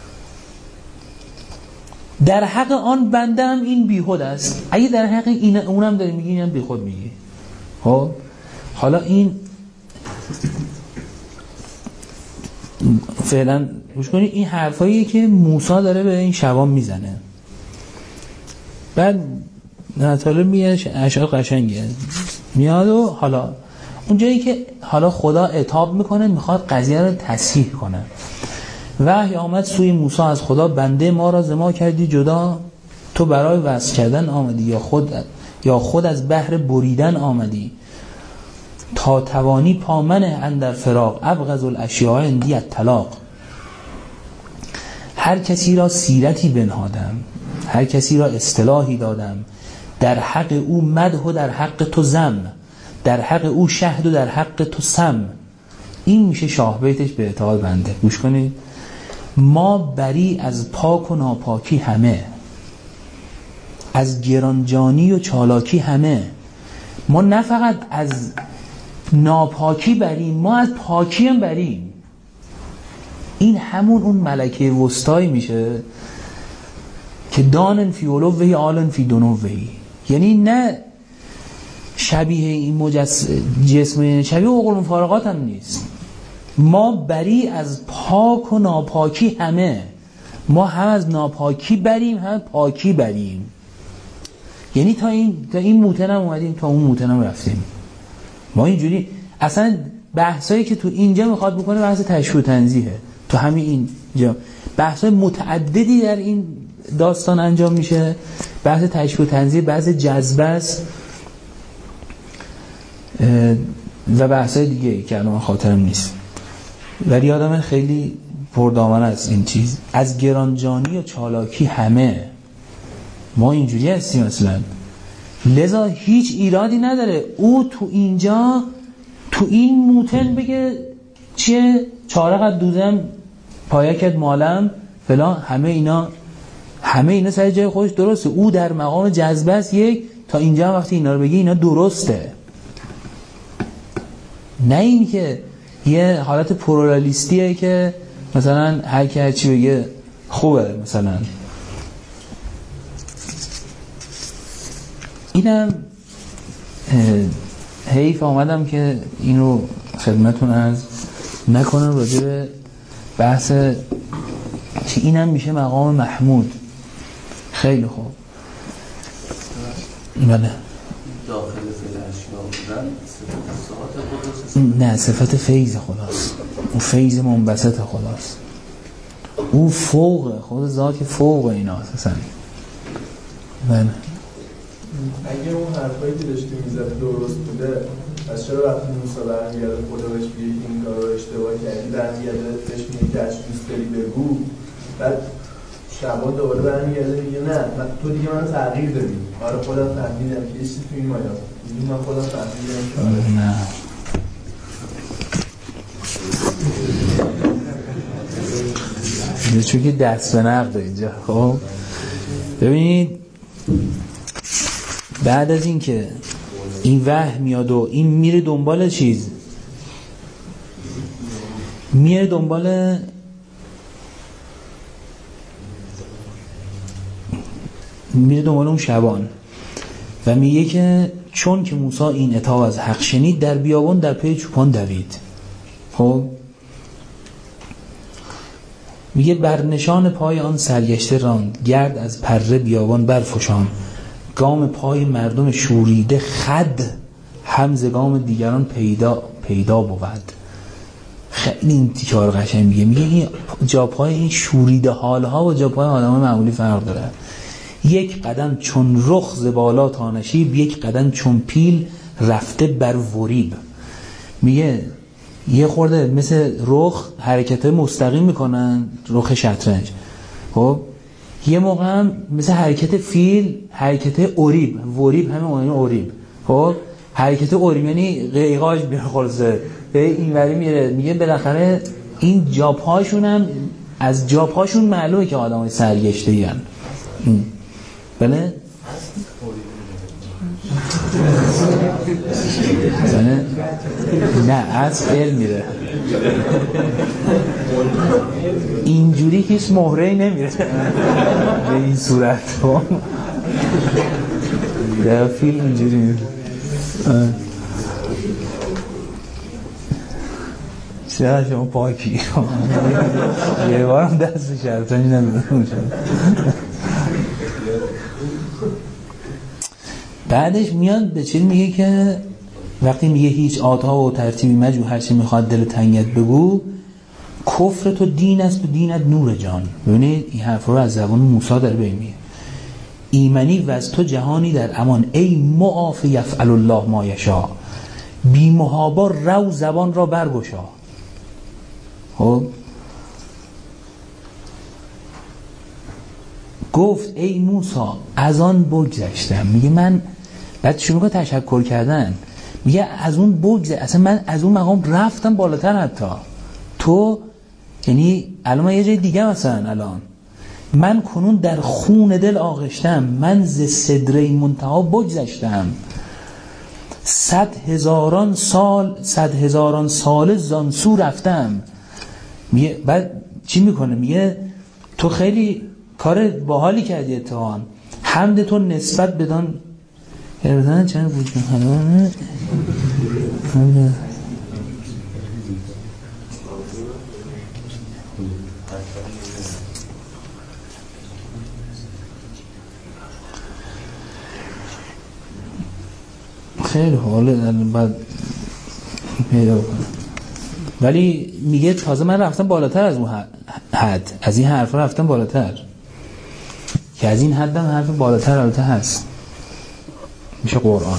در حق آن بنده هم این بیخود است. اگه در حق این اونم داری میگی، اینم بیخود میگی. خب حالا این فعلا گوش کنید، این حرفاییه که موسی داره به این شبان میزنه. بعد نطاله میگه اشعار قشنگه میاد و حالا اون جایی که حالا خدا عتاب میکنه، میخواد قضیه رو تصحیح کنه. وحی آمد سوی موسی از خدا، بنده ما را ز ما کردی جدا، تو برای وصل کردن آمدی یا خود یا خود از بحر بریدن آمدی، تا توانی پامنه اندر فراق، ابغض الاشیاء عندی الطلاق. هر کسی را سیرتی بنهادم، هر کسی را اصطلاحی دادم، در حق او مدح و در حق تو ذم، در حق او شهد و در حق تو سم. این میشه شاه بیتش به اعتقاد بنده. گوش کنید. ما بری از پاک و ناپاکی همه، از گرانجانی و چالاکی همه. ما نه فقط از ناپاکی بریم، ما از پاکی هم بریم. این همون اون ملکه وسطایی میشه که دانن فی علوه آلن فی دنوه، یعنی نه شبیه این مجسم، شبیه عقل مفارقات هم نیست. ما بری از پاک و ناپاکی همه، ما هم از ناپاکی بریم هم پاکی بریم. یعنی تا این تا این موتنم اومدیم، تا اون موتنم رفتیم. ما اینجوری اصلا بحثایی که تو اینجا میخواد بکنه بحث تشبیه و تنزیهه. تو همین اینجا بحثای متعددی در این داستان انجام میشه. بحث تشبیه و تنزیه، بحث جذبه است و بحثای دیگه که الان خاطرم نیست، ولی آدم خیلی پردامنه است این چیز. از گرانجانی و چالاکی همه، ما اینجوری هستیم اصلا لذا هیچ ایرادی نداره او تو اینجا تو این موتن بگه چیه چاره قد دودم پایکت مالم فلان، همه اینا همه اینا سر جای خودش درسته. او در مقام جذبه است یک، تا اینجا وقتی اینا رو بگی اینا درسته، نه این که یه حالت پلورالیستیه که مثلا هر کی هر چی بگه خوبه. مثلا اینم حیف آمدم که این رو خدمتون عرض نکنم راجع به بحث که اینم میشه مقام محمود. خیلی خوب. بله داخل فعل اشیا بودن صفت ذات خداست؟ نه، صفت فیض خداست. اون فیض منبسط خداست. او فوق خود ذات که فوق اینا اساسا. بله اگه اون حرفایی که داشتی میزده درست بوده، پس چرا وقتی موسی برمیگرده خدا بهش میگه این کار رو اشتباه کردی، برمیگرده بهش میگه که اش دوست داری بگو، بعد شبان دوباره برمیگرده میگه نه من تو دیگه منو تغییر دادی. آره خودم فهمیدم که یه چیزی تو این مایا میگه من خودم فهمیدم که آره نه اینجا چون که دست به نقد اینجا. خب ببینید بعد از این که این وحی میاد و این میره دنبال چیز میره دنبال میره دنبال اون شبان و میگه که چون که موسی این عتاب از حق شنید در بیابان در پی چوپان دوید. خب میگه بر نشان پای آن سرگشته راند، گرد از پره بیابان برفشان، گام پای مردم شوریده خد همز گام دیگران پیدا پیدا بود. خیلی این تیکار قشنگ میگه میگه این جا پای این شوریده حالها و جا پای آدم معمولی فرق داره. یک قدم چون رخ ز بالا تا نشیب، یک قدم چون پیل رفته بر وریب. میگه یه خورده مثل رخ حرکت مستقیم میکنن، رخ شطرنج. خب یه موقع هم مثل حرکت فیل حرکت اوریب، وریب همه معنی اوریب. خب حرکت اوریب یعنی قیقاش میخورسه به این وری میره. میگه بالاخره این جاپاشون هم از جاپاشون معلومه که آدمای سرگشته این. بله بله نه از علم میره اینجوری هیچ مهره‌ای نمیره به این صورت. در فیلم اینجوری میره. چرا شما پاکی یه بارم دست شرطانی نمیده. بعدش میاد به چیز میگه که وقتی میگه هیچ آتا و ترتیبی مجو هرچی میخواد دل تنگت بگو، کفر تو دین است و دینت نور جان. ببینید این حرف رو از زبان موسی داره بگه ایمنی و از تو جهانی در امان، ای معاف یفعل الله ما یشاء، بی محابا رو زبان را برگشا. خب گفت ای موسی از آن بگذشتم. میگه من بعد شروع کنه تشکر کردن، میگه از اون بگذشتم، اصلا من از اون مقام رفتم بالاتر. حتی تو یعنی الان من یه جای دیگه مثلا الان من کنون در خون دل آغشتم، من ز صدره منتها بگذشتم، صد هزاران سال صد هزاران سال زانسو رفتم. میگه بعد چی میکنه؟ میگه تو خیلی کار باحالی کردی اتهام، حمد تو نسبت بدان بدن چند وجود حالا خیلی حاله بعد پیدا کنم. ولی میگه تازه من رفتم بالاتر از اون حد، از این حرف رفتم بالاتر، که از این حدم حرف بالاتر البته هست، میشه قرآن.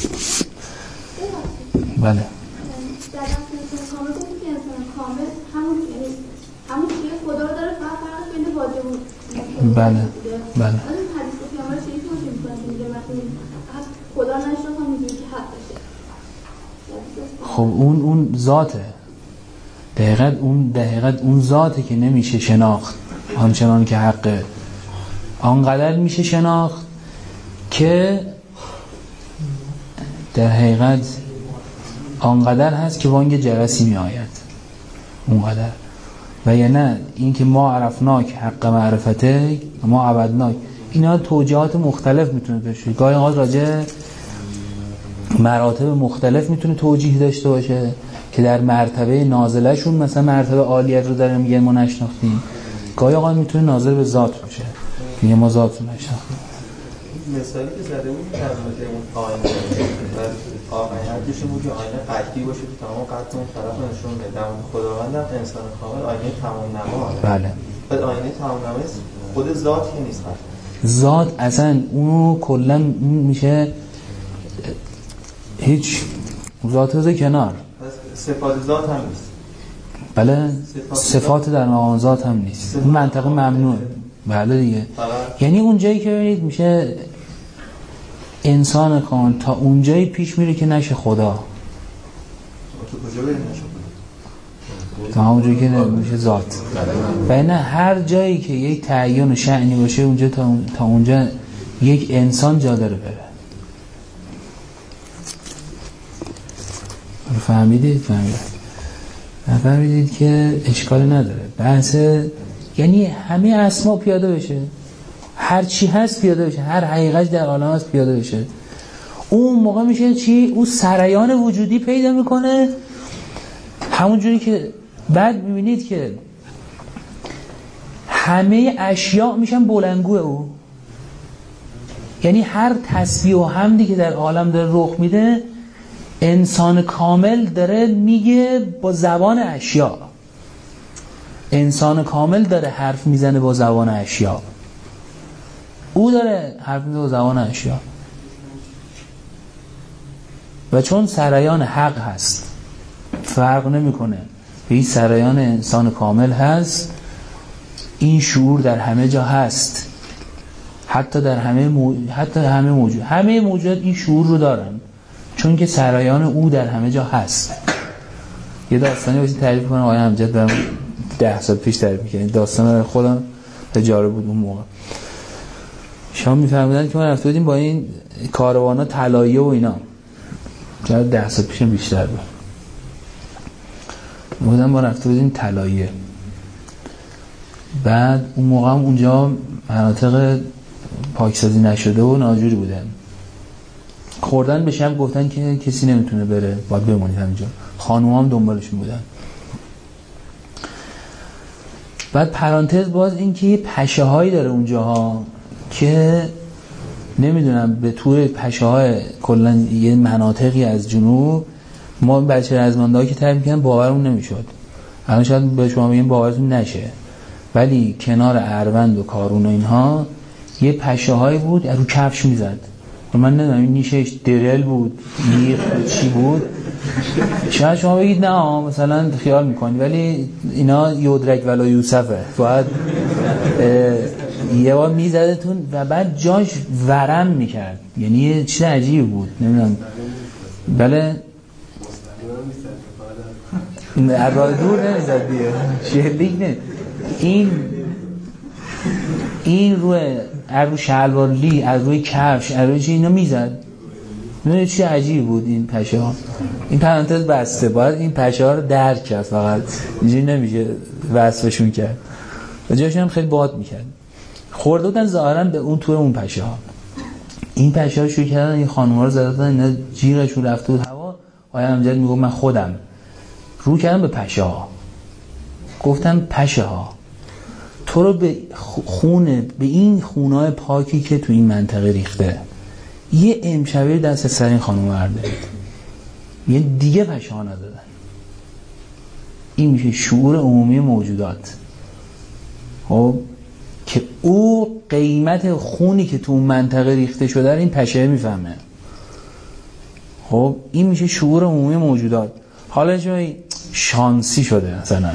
بله بله بله خب اون اون ذاته، دقیقاً اون دقیقاً اون ذاته که نمیشه شناخت آنچنان که حقه. آنقدر میشه شناخت که در حقیقت آنقدر هست که وانگ جرسی می آید اونقدر. و یا نه این که ما عرفناک حق معرفته ما عبدناک، اینا توجیهات مختلف میتونه بشه. گاهی اوقات راجع مراتب مختلف میتونه توجیه داشته باشه که در مرتبه نازله شون مثلا مرتبه عالیت رو داره میگه ما نشناختیم. گاهی اوقات میتونه ناظر به ذات باشه میگه ما ذات رو نشناختیم. مثالی که زده بود در مورد اون آینه و آینه هرکشون بود که آینه قطعی باشه که تمام قطع اون طرف نشون بده. در مورد خداوند هم انسان کامل آینه تمام نما. بله. بعد آینه تمام نما خود ذات که نیست. ذات اصلا اونو کلا میشه هیچ ذات روز کنار. صفات ذات هم نیست. بله صفات در مقام ذات هم نیست. این منطقه ممنوع. بله دیگه. یعنی اون جایی که ببینید میشه انسان کامل تا اون جایی پیش میره که نشه خدا. تو کجا بریم نشه خدا؟ تا اون جایی که میشه ذات. و نه هر جایی که یک تعیین و شأنی باشه اونجا تا, اون... تا اونجا یک انسان جا داره بره. فهمیدید؟ فهمیدید فهمیدید که اشکال نداره بحث، یعنی همه اسما پیاده بشه، هر چی هست پیاده بشه، هر حقیقت در عالم هست پیاده بشه. اون موقع میشه چی؟ اون سرایان وجودی پیدا میکنه. همون جوری که بعد میبینید که همه اشیاء میشن بلندگو او، یعنی هر تسبیح و حمدی که در عالم داره رخ میده انسان کامل داره میگه با زبان اشیاء. انسان کامل داره حرف میزنه با زبان اشیاء. او داره حرف میزنه با زبان اشیاء. و چون سرایان حق هست فرق نمیکنه به این سرایان انسان کامل هست، این شعور در همه جا هست، حتی در همه مو... حتی همه موجود همه موجودات این شعور رو دارن چون که سرایان او در همه جا هست. یه داستانی باید تعریف کنم آقای امجد برام ده سال پیش تعریف میکنه، داستان خودم تجارب بود. اون موقع شما میفهمیدن که ما رفته بودیم با این کاروانا طلایه و اینا، چرا ده سال پیش بیشتر بود بودم ما رفته بودیم طلایه. بعد اون موقع هم اونجا مناطق پاکسازی نشده و ناجوری بودن. خوردن به شب گفتن که کسی نمیتونه بره، باید بمونید همینجا. خانوم هم دنبالشون بودن. بعد پرانتز باز این که یه پشه هایی داره اونجاها که نمیدونم به طور پشه های کلن یه مناطقی از جنوب ما بچه رزمانده ها که تعریف میکنن باورمون نمیشد. الان شاید به شما بگیم باورتون نشه، ولی کنار اروند و کارون و اینها یه پشه هایی بود رو کفش میزد. من نمیدونم این نیشش درل بود میخ چی بود، شاید شما بگید نه مثلا خیال میکنی، ولی اینا یودرک ولا یوسفه، باید یه بار میزدتون و بعد جاش ورم میکرد، یعنی یه چیز عجیب بود نمیدونم. بله راه دور نمیزد دیگه شلیک نه، این این روی از روی شلوار لی، از روی کفش، از روی چی اینا میزد. میدونید چی عجیب بود این پشه ها. این پرانتز بسته، باید این پشه ها رو درک کرد، فقط اینجوری نمیشه وصفشون کرد. و جاشون هم خیلی باد میکرد. خورده بودن ظاهرا به اون طور اون پشه ها. این پشه ها شروع کردن این خانم ها رو زدن، اینا جیغشون رفته بود هوا. آیا امجد میگو من خودم رو کردم به پشه ها، گفتم پشه ها تو رو به خونه، به این خونه‌های پاکی که تو این منطقه ریخته یه امشبه دست سر این خانم ورده، یه دیگه پشه ها ندادن. این میشه شعور عمومی موجودات. خب که او قیمت خونی که تو اون منطقه ریخته شده این پشه میفهمه. خب این میشه شعور عمومی موجودات. حالا جای شانسی شده مثلا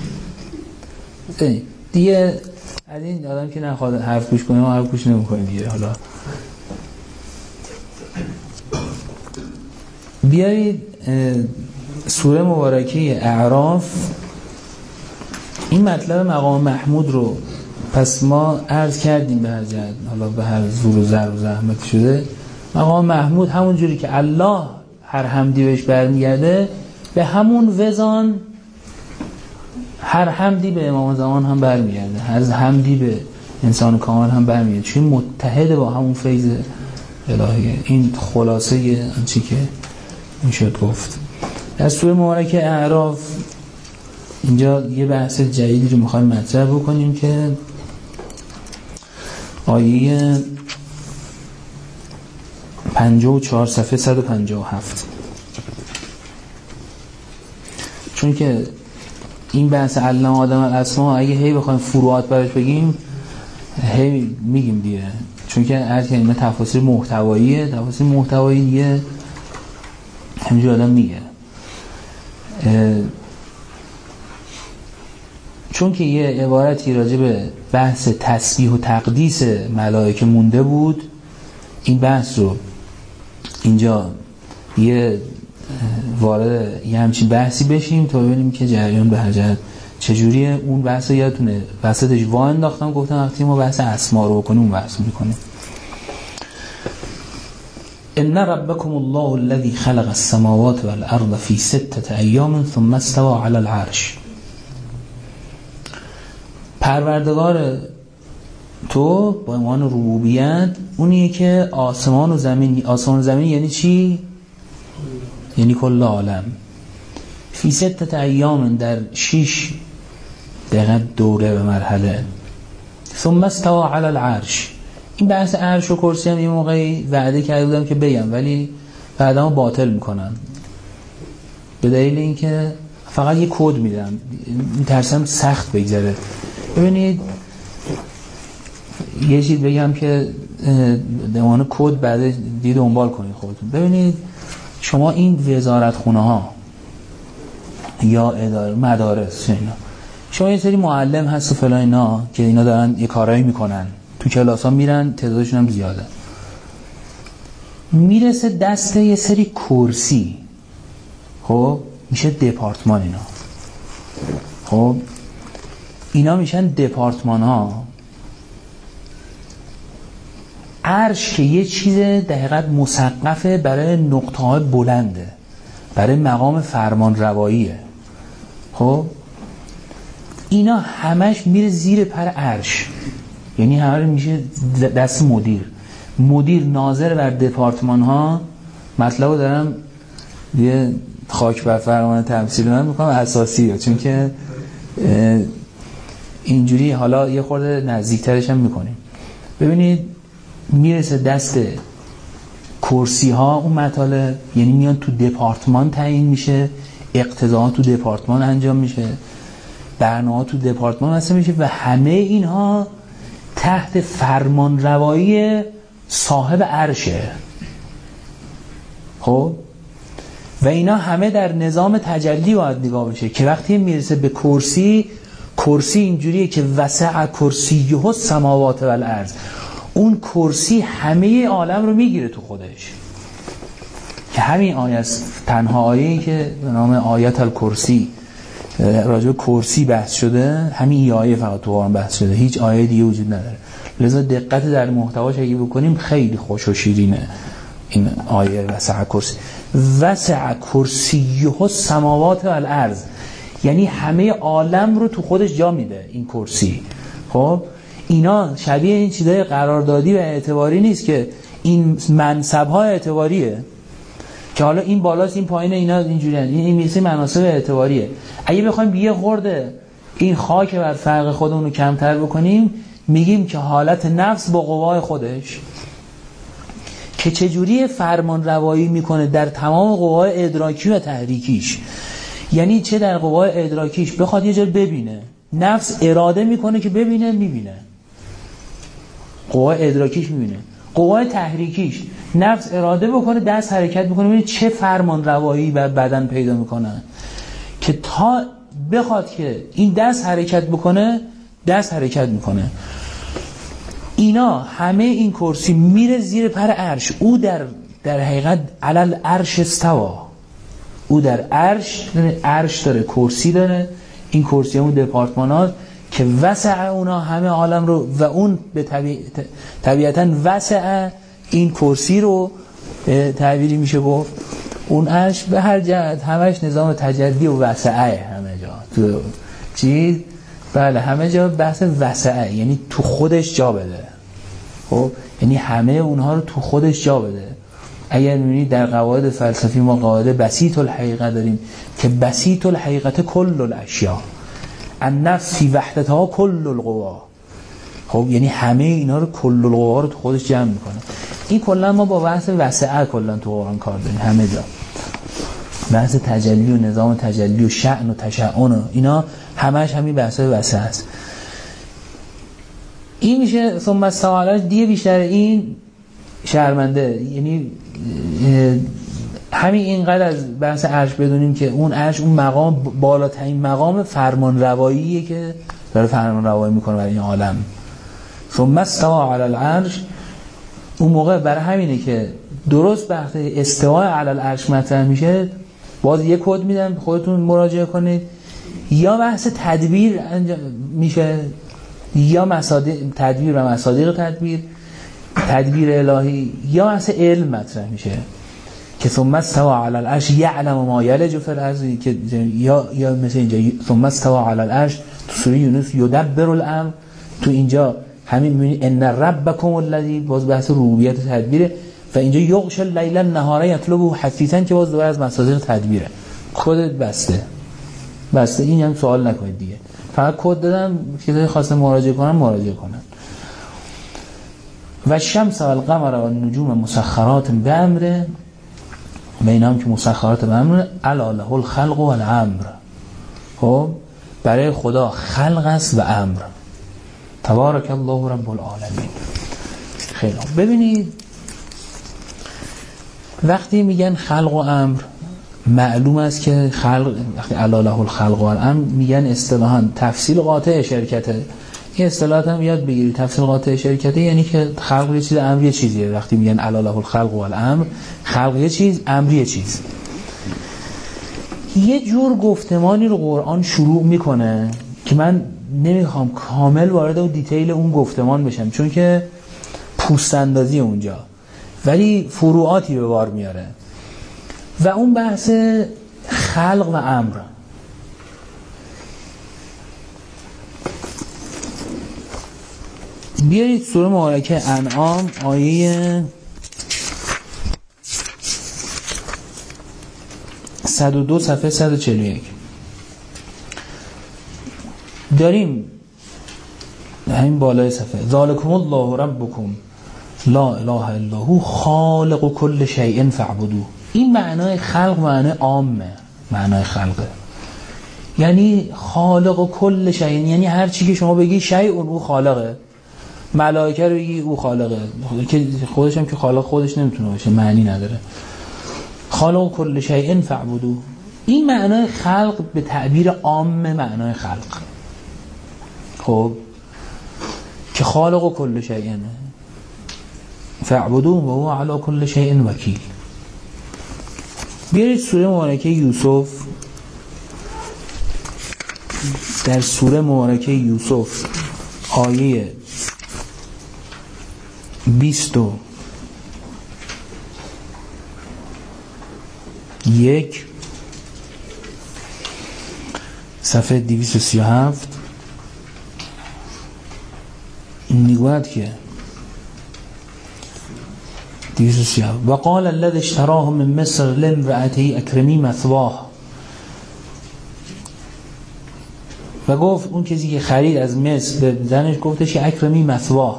دیگه از این آدم که نخواد حرف گوش کنه ما حرف گوش نمی‌کنیم دیگه. حالا بیایید سوره مبارکه اعراف این مطلب مقام محمود رو پس ما عرض کردیم به هر جهت، حالا به هر زور و ضرب و زحمت شده. مقام محمود همون جوری که الله هر حمدی بهش برمیگرده، به همون وزان هر حمدی به امام زمان هم برمیگرده، هر حمدی به انسان کامل هم برمیگرده، چون متحد با همون فیض الهیه. این خلاصه آنچه که میشد گفت. در سوره مبارکه اعراف اینجا یه بحث جدیدی رو میخوایم مطرح بکنیم که آیه پنجاه و چهار صفحه صد و پنجاه و هفت. چون که این بحث علم آدم الاسما اگه هی بخوایم فروعات برش بگیم هی میگیم دیگه، چون که هر کلمه تفاصیل محتواییه، تفاصیل محتوایی دیگه همینجور آدم میگه. چون که یه عبارتی راجع به بحث تسبیح و تقدیس ملائکه مونده بود، این بحث رو اینجا یه وارد یه همچین بحثی بشیم تا ببینیم که جریان به هر جهت چجوریه. اون بحث رو یادتونه وسطش وا انداختم، گفتم وقتی ما بحث اسما رو بکنیم اون بحث میکنیم. ان ربکم الله الذی خلق السماوات والارض فی سته ایام ثم استوى علی العرش. پروردگار تو با عنوان ربوبیت اونیه که آسمان و زمین، آسمان و زمین یعنی چی؟ یعنی کل عالم. فی سته ایام، در شش دقیقه دوره و مرحله. ثم استوى علی العرش. این بحث عرش و کرسی هم یه موقعی وعده کرده بودم که بگم، ولی بعداً باطل میکنن به دلیل اینکه فقط یه کد میدم، میترسم سخت بگذره. ببینید یه چیز بگم که دمان کد بعد دی دنبال کنید خودتون. ببینید شما این وزارت خونه ها یا اداره مدارس اینا، شما یه سری معلم هست و فلان اینا که اینا دارن یه کارایی میکنن، تو کلاس ها میرن، تعدادشون هم زیاده، میرسه دست یه سری کرسی، خب میشه دپارتمان. اینا خب اینا میشن دپارتمان ها. عرش که یه چیز در حقیقت مسقفه برای نقطه های بلنده، برای مقام فرمان رواییه. خب اینا همش میره زیر پر عرش، یعنی همه میشه دست مدیر. مدیر ناظر بر دپارتمان ها. مطلب رو دارم یه خاک بر فرمان تمثیل من میکنم اساسیه، چون که اینجوری حالا یه خورده نزدیکترش هم میکنیم. ببینید میرسه دست کرسی ها اون مطالب، یعنی میان تو دپارتمان تعیین میشه، اقتضاها تو دپارتمان انجام میشه، برنامه تو دپارتمان واسه میشه و همه اینها تحت فرمان روایی صاحب عرشه. خب و اینا همه در نظام تجلی باید نگاه بشه که وقتی میرسه به کرسی، کرسی اینجوریه که وسع کرسیه السماوات والارض، اون کرسی همه عالم رو میگیره تو خودش. که همین آیه است، تنها آیه‌ای که به نام آیت الکرسی راجع به کرسی بحث شده، همین این آیه فقط تو قرآن بحث شده، هیچ آیه دیگه وجود نداره. لذا دقت در محتواش اگه بکنیم خیلی خوش و شیرینه این آیه وسع کرسی. وسع کرسیه السماوات والارض، یعنی همه عالم رو تو خودش جا میده این کرسی. خب اینا شبیه این چیزای قراردادی و اعتباری نیست که این منصب‌های اعتباریه که حالا این بالاست این پایین، اینا اینجوریه، این میشه مناصب اعتباریه. اگه بخوایم یه خورده این خاک بر فرق خودمون رو کمتر بکنیم، میگیم که حالت نفس با قوای خودش که چجوری فرمان روایی میکنه در تمام قوای ادراکی و تحریکیش. یعنی چه در قوای ادراکیش بخواد یه جا ببینه، نفس اراده میکنه که ببینه، میبینه، قوای ادراکیش میبینه. قوای تحریکیش نفس اراده بکنه، دست حرکت میکنه، ببینه چه فرمان روایی بر بدن پیدا میکنه که تا بخواد که این دست حرکت بکنه، دست حرکت میکنه. اینا همه این کرسی میره زیر پر عرش. او در در حقیقت علل عرش استوا، او در عرش عرش داره، کرسی داره، این کرسی اون دپارتمانات که وسع اونا همه عالم رو و اون به طبیع... طبیعتاً وسع این کرسی رو به تعبیری میشه گفت اون عرش به هر جهت همش نظام تجلی و وسعه همه جا تو چیز بله همه جا بحث وسعه یعنی تو خودش جا بده خب یعنی همه اونها رو تو خودش جا بده. اگر می‌بینید در قواعد فلسفی ما قاعده بسیط الحقیقه داریم که بسیط الحقیقه کل الاشیاء النفس فی وحدتها کل القوا خب یعنی همه اینا رو کل القوا رو تو خودش جمع میکنه. این کلا ما با بحث وسعه کلا تو قرآن کار داریم همه جا بحث تجلی و نظام تجلی و شأن و تشأن و اینا همش همین بحث وسعه است. این میشه ثم استوى دیگه بیشتر این شرمنده یعنی همین اینقدر از بحث عرش بدونیم که اون عرش اون مقام بالاترین مقام فرمان رواییه که داره فرمان روایی میکنه برای این عالم. ثم استوى علی العرش اون موقع برای همینه که درست بحث استواء علی العرش مطرح میشه باز یک کد میدم خودتون مراجعه کنید یا بحث تدبیر میشه یا مصادیق تدبیر و مصادیق تدبیر تدبیر الهی یا بحث علم مطرح میشه که ثم استوى علی العرش یعلم ما یلج فی الارض که یا یا مثل اینجا ثم استوى علی العرش تو سوره یونس یدبر الامر تو اینجا همین میبینی ان ربکم الذی باز بحث ربوبیت تدبیره و اینجا یغش اللیل النهار یطلبه حثیثا که باز دوباره از مصادیق تدبیره. کد بسته بسته این هم سوال نکنید دیگه فقط کد دادم که خواستم مراجعه کنم مراجعه کنم. و الشمس و القمر و النجوم مسخرات بامره و اینا هم که مسخرات بامره الا له الخلق و الامر خب برای خدا خلق است و امر تبارک الله رب العالمین. خیلی ببینید وقتی میگن خلق و امر معلوم است که خلق وقتی الا له الخلق و الامر میگن اصطلاحاً تفصیل قاطع شرکته. این اصطلاحات هم یاد بگیرید تفصیل قاطع شرکته یعنی که خلق یه چیز امر یه چیزیه. وقتی میگن الا له الخلق و الامر خلق یه چیز امر یه چیز. یه جور گفتمانی رو قرآن شروع میکنه که من نمیخوام کامل وارد و دیتیل اون گفتمان بشم چون که پوست اندازی اونجا ولی فروعاتی به بار میاره و اون بحث خلق و امر. بیایید سوره مبارکه انعام آیه صد و دو صفحه صد و چهل و یک داریم همین بالای صفحه ذالکم الله ربکم لا اله الا هو خالق کل شیء فاعبدوه. این معنای خلق معنای عامه معنای خلقه یعنی خالق کل شیء یعنی هر چی که شما بگی شیء او خالقه. ملائکه رو بگی او خالقه که خودش هم که خالق خودش نمیتونه باشه معنی نداره. خالق کل شیء فاعبدوه این معنای خلق به تعبیر عام معنای خلق خب که خالق کل شیء فاعبدوه و هو علی کل شیء وکیل. بیارید سوره مبارکه یوسف در سوره مبارکه یوسف آیه بیست و یک صفحه دویست و سی و هفت میگوید که دویست و سی و هفت و قال الذي اشتراه من مصر لامرأته اکرمی مثواه و گفت اون کسی که خرید از مصر به زنش گفتش که اکرمی مثواه.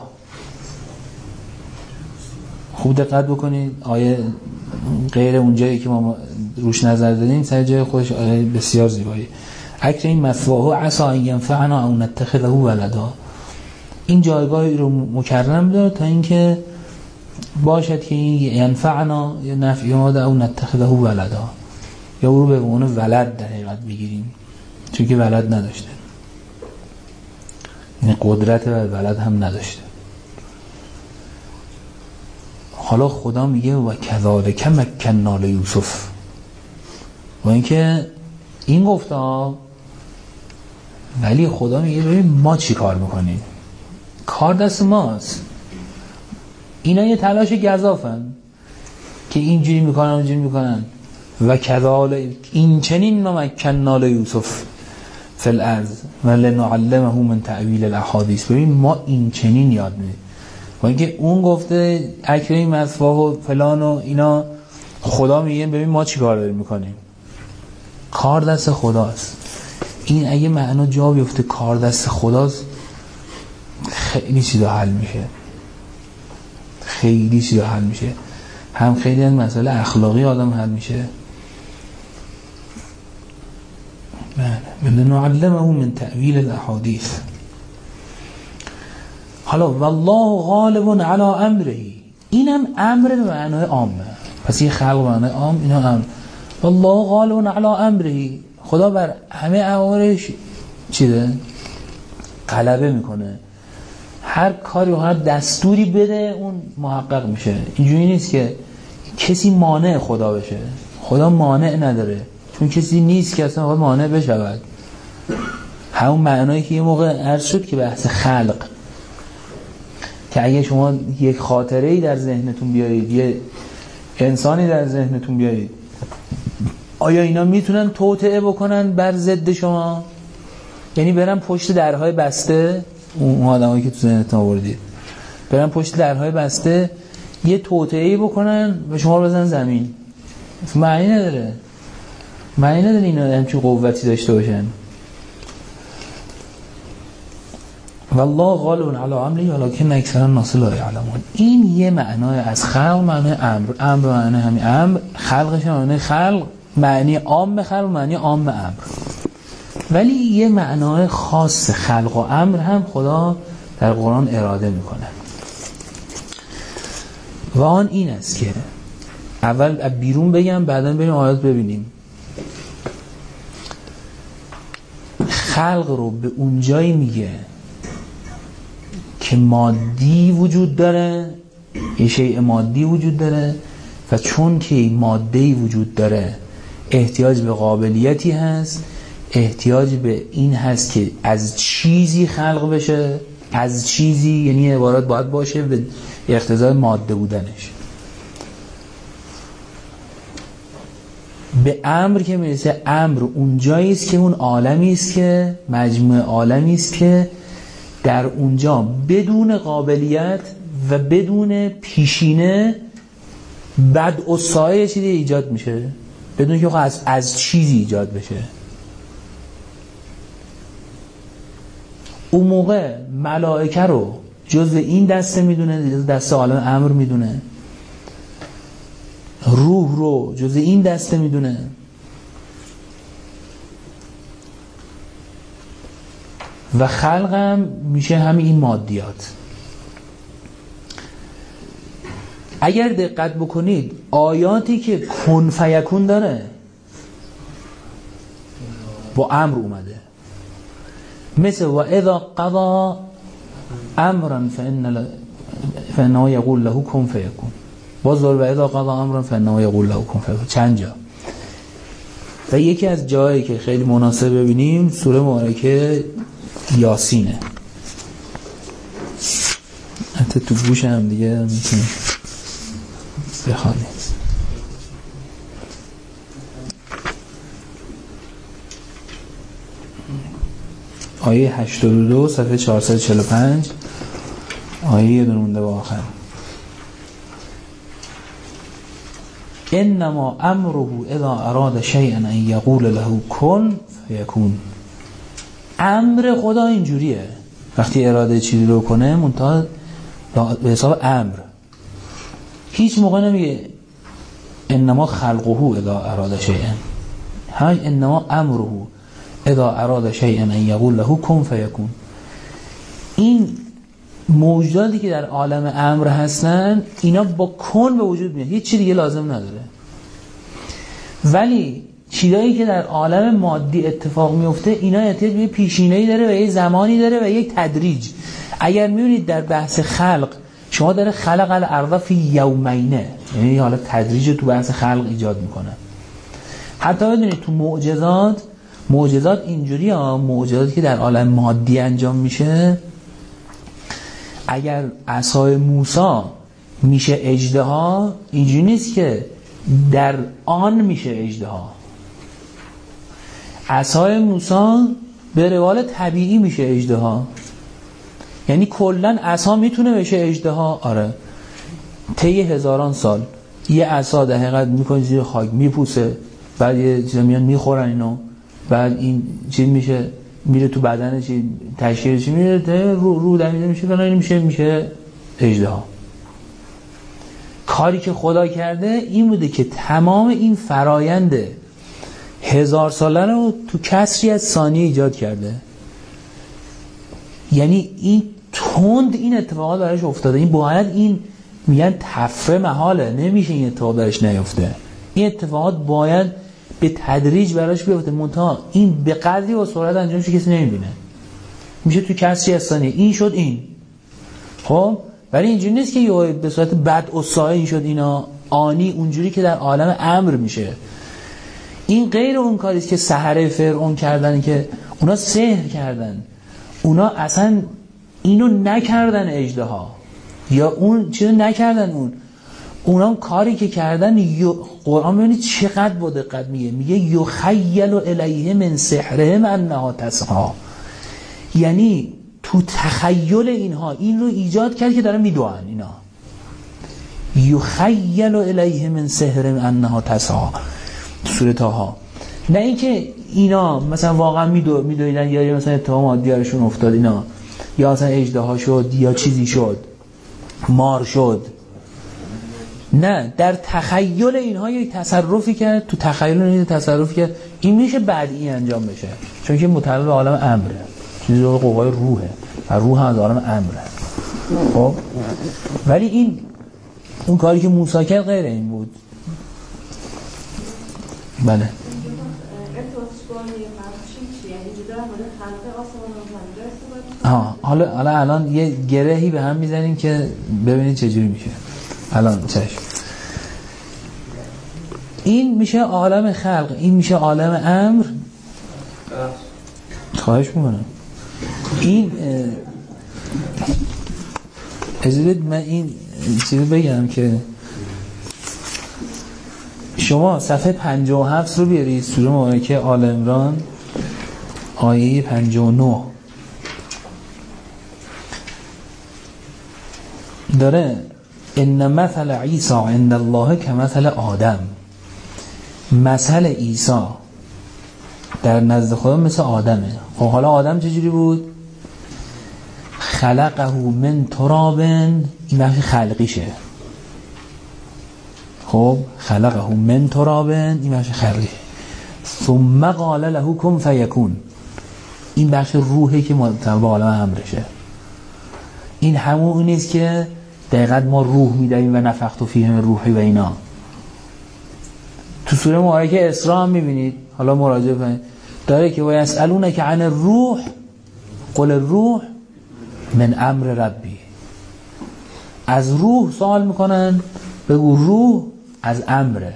خوب دقت بکنید آیه غیر اونجایی که ما روش نظر دادیم سر جای خودش آیه بسیار زیبایی اکرمی مثواه عسى ان ينفعنا او نتخذه ولدا. این جایگاهی رو مکرم داره تا اینکه باشد که این ینفعنا یا نفع ما او نتخذه ولدا یا او رو به عنوان ولد در حقیقت بگیریم چون که ولد نداشته این قدرت ولد هم نداشته. حالا خدا میگه و کذالک مکننا لیوسف با اینکه این گفته ها، ولی خدا میگه ببین ما چی کار میکنیم، کار دست ماست. اینا یه تلاش گزافن که اینجوری میکنن اونجوری میکنن. و کذالک این چنین ممکننا لیوسف فی الارض و لنعلمه من تأویل الاحادیث. ببین ما این چنین یاد میدیم. و اینکه اون گفته اکریم مثواه و فلان و اینا، خدا میگه ببین ما چی کار داریم میکنیم، کار دست خداست. این اگه معنا جا بیفته کار دست خداست، خیلی چیزا حل میشه، خیلی چیزا حل میشه. هم خیلی از مسائل اخلاقی آدم حل میشه. بله نعلمه من تأویل الاحادیث. حالا والله غالب علی امره، اینم امر به معنای عامه، پس یه خلق به معنای عام، اینا امر. والله غالب علی امره، خدا بر همه امرش چیه؟ غلبه میکنه. هر کاری و هر دستوری بده اون محقق میشه. اینجوری نیست که کسی مانع خدا بشه. خدا مانع نداره، چون کسی نیست که اصلا مانع بشود. همون معنایی که یه موقع عرض شد که بحث خلق، که اگه شما یک خاطره‌ای در ذهنتون بیارید، یه انسانی در ذهنتون بیارید، آیا اینا میتونن توطئه بکنن بر ضد شما؟ یعنی برن پشت درهای بسته، اون آدمایی که تو ذهنتون آوردید برن پشت درهای بسته یه توطئه‌ای بکنن و شما رو بزنن زمین؟ معنی نداره، معنی نداره اینا همچین قوتی داشته باشن. والله غالب علی امره ولکن اکثر الناس لا یعلمون. این یه معنای از خلق، معنای امر، امر معنای همین امر، خلقش معنای خلق، معنی عام خلق، معنی عام امر. ولی یه معنای خاص خلق و امر هم خدا در قرآن اراده میکنه و آن این است که اول بیرون بگم بعدا بریم آیات ببینیم. خلق رو به اون جایی میگه که مادی وجود داره، یه شیء مادی وجود داره و چون که ماده‌ای وجود داره احتیاج به قابلیتی هست، احتیاج به این هست که از چیزی خلق بشه. از چیزی یعنی عبارت باید باشه به اقتضای ماده بودنش. به امر که میرسه، امر اون جایی است که اون عالمی است که مجموعه عالمی است که در اونجا بدون قابلیت و بدون پیشینه بعد اصای چیزی ایجاد میشه، بدون که از از چیزی ایجاد بشه. اون موقع ملائکه رو جزء این دسته میدونه، جزء دسته عالم امر میدونه. روح رو جزء این دسته میدونه. و خلقم میشه همین این مادیات. اگر دقت بکنید آیاتی که کن فیکون داره با امر اومده، مثل و اذا قضا امرا فإن فإنه یقول له کن فیکون. باز و اذا قضا امرا فإنه یقول له کن فیکون چند جا. و یکی از جایی که خیلی مناسب ببینیم سوره مبارکه یاسینه. حتی تو گوش هم دیگه میتونید بخوانید. آیه هشتاد و دو صفحه چهارصد و چهل و پنج، آیه یه دونه مونده با آخر. انما امره اذا اراد شیئا ان یقول له کن فیکون. امر خدا اینجوریه، وقتی اراده چیزی رو کنه منتها به حساب امر. هیچ موقع نمیگه انما خلقه اذا اراد شیئا، همش انما امره اذا اراد شیئا ان یقول له کن فیکون. این موجوداتی که در عالم امر هستن اینا با کن به وجود میاد، هیچ چیز دیگه لازم نداره. ولی چیزایی که در عالم مادی اتفاق میفته اینا احتیاج به پیشینه‌ای داره و یه زمانی داره و یک تدریج. اگر میبینید در بحث خلق شما داره خلق الارض فی یومینه، یعنی حالا تدریج تو بحث خلق ایجاد میکنه. حتی بدونید تو معجزات معجزات اینجوری ها، معجزاتی که در عالم مادی انجام میشه، اگر عصای موسی میشه اژدها، اینجوری نیست که در آن میشه اژدها. عصای موسی به روال طبیعی میشه اژدها. یعنی کلا عصا میتونه بشه اژدها. آره، طی هزاران سال یه عصا در حقیقت میکنه زیر خاک میپوسه، بعد یه چیزا میان میخورن اینو، بعد این چیز میشه میره تو بدن چی تشکیل چی میره رو رو دمیده میشه فلان میشه میشه اژدها. کاری که خدا کرده این بوده که تمام این فرایند هزار ساله رو تو کسری از ثانیه ایجاد کرده. یعنی این تند این اتفاقات براش افتاده. این باید این میگن طفره محاله، نمیشه این اتفاق براش نیفته. این اتفاقات باید به تدریج براش بیفته، منتها این به قدری با سرعت انجام میشه کسی نمیبینه. میشه تو کسری از ثانیه این شد این. خب ولی اینجوری نیست که یه به صورت بد و سایه این شد اینا آنی، اونجوری که در عالم امر میشه. این غیر اون کاریست که سحره فرعون کردن که اونا سحر کردن، اونا اصلا اینو نکردن اژدها یا اون چیزو نکردن. اون اونا کاری که کردن یو... قرآن ببینید چقدر با دقت میگه، میگه یخیل الیه من سحرهم انها تسعی. یعنی تو تخیل اینها این رو ایجاد کرد که داره میدوئن اینا. یخیل الیه من سحرهم انها تسعی سوره طه. نه اینکه اینا مثلا واقعا میدو میدویدن یا مثلا اتهام عادیارشون افتاد اینا، یا مثلا اژدها شد یا چیزی شد مار شد. نه، در تخیل اینها یک تصرفی کرد، تو تخیل اینها تصرفی کرد. این میشه بعد این انجام بشه، چون که متعلق به عالم امره، چیزی رو قوای روحه و روح هم از عالم امره. خب ولی این اون کاری که موسی کرد غیر این بود. بله ها، حالا حالا الان یه گرهی به هم میزنیم که ببینید چجوری میشه. الان چشم، این میشه عالم خلق، این میشه عالم امر. خواهش میکنم این اجازه من این چیزی بگم که شما صفحه پنجاه و هفت رو بیارید، سوره مبارکه آل عمران آیه پنجاه و نه داره ان مثل عیسی عند الله کمثل آدم. مثل عیسی در نزد خدا مثل آدمه. خب حالا آدم چجوری بود؟ خلقه من تراب، این بخش خلقیشه. خب خلقه من تراب، این بخش خلقیشه. ثم قال له کن فیکون، این بخش روحی که مطابق عالم امرشه. این همون نیست که دقیقاً ما روح میدهیم و نفخت فیه من روحی و اینا. تو سوره مبارکه اسراء هم میبینید، حالا مراجعه کنید، داره که و یسألونک عن الروح قل الروح من امر ربی. از روح سوال میکنن، بگو روح از امره.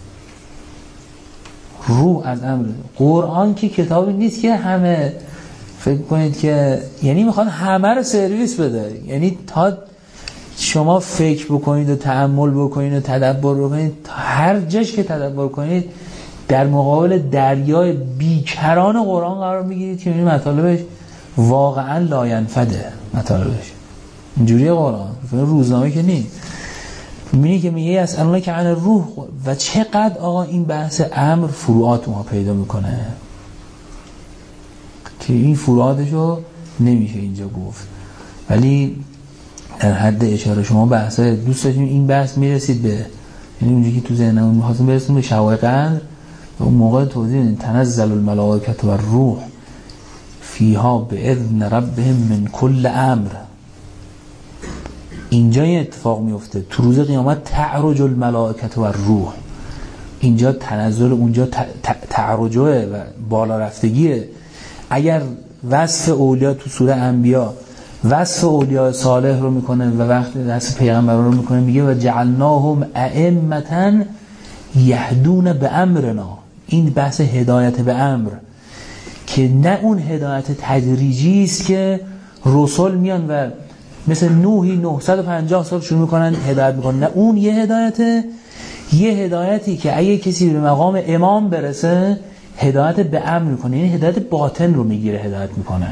روح از امره. قرآن که کتابی نیست که همه فکر کنید که یعنی میخواد همه رو سرویس بده. یعنی تا شما فکر بکنید و تأمل بکنید و تدبر بکنید، هر جاش که تدبر کنید در مقابل دریای بیکران قرآن قرار میگیرید که این مطالبش واقعا لاینفده. مطالبش اینجوری قرآن روزنامه که نیست. میبینی که میگه اسئله که عن روح و چقدر آقا این بحث امر فروعات ما پیدا میکنه که این فروعاتشو نمیشه اینجا گفت، ولی در حد اشاره شما بحث دوست داشتیم این بحث میرسید به، یعنی اونجایی که تو ذهنمون می‌خواستیم برسیم به شوائق قدر و اون موقع توضیح میدیم تنزل الملائکه و الروح فیها باذن ربهم من کل امر. اینجا این اتفاق میفته تو روز قیامت، تعرج الملائکه و الروح. اینجا تنزل، اونجا تعرجه و بالا رفتگیه. اگر وصف اولیاء تو سوره انبیاء وصف اولیاء صالح رو میکنه و وقتی وصف پیغمبران رو میکنه میگه و جعلناهم ائمة یهدون بامرنا. این بحث هدایت به امر که نه اون هدایت تدریجی است که رسول میان و مثل نوحی نهصد و پنجاه سال شروع میکنن هدایت میکنن، نه اون یه هدایته، یه هدایتی که اگه کسی به مقام امام برسه هدایت به امر میکنه، یعنی هدایت باطن رو میگیره هدایت میکنه.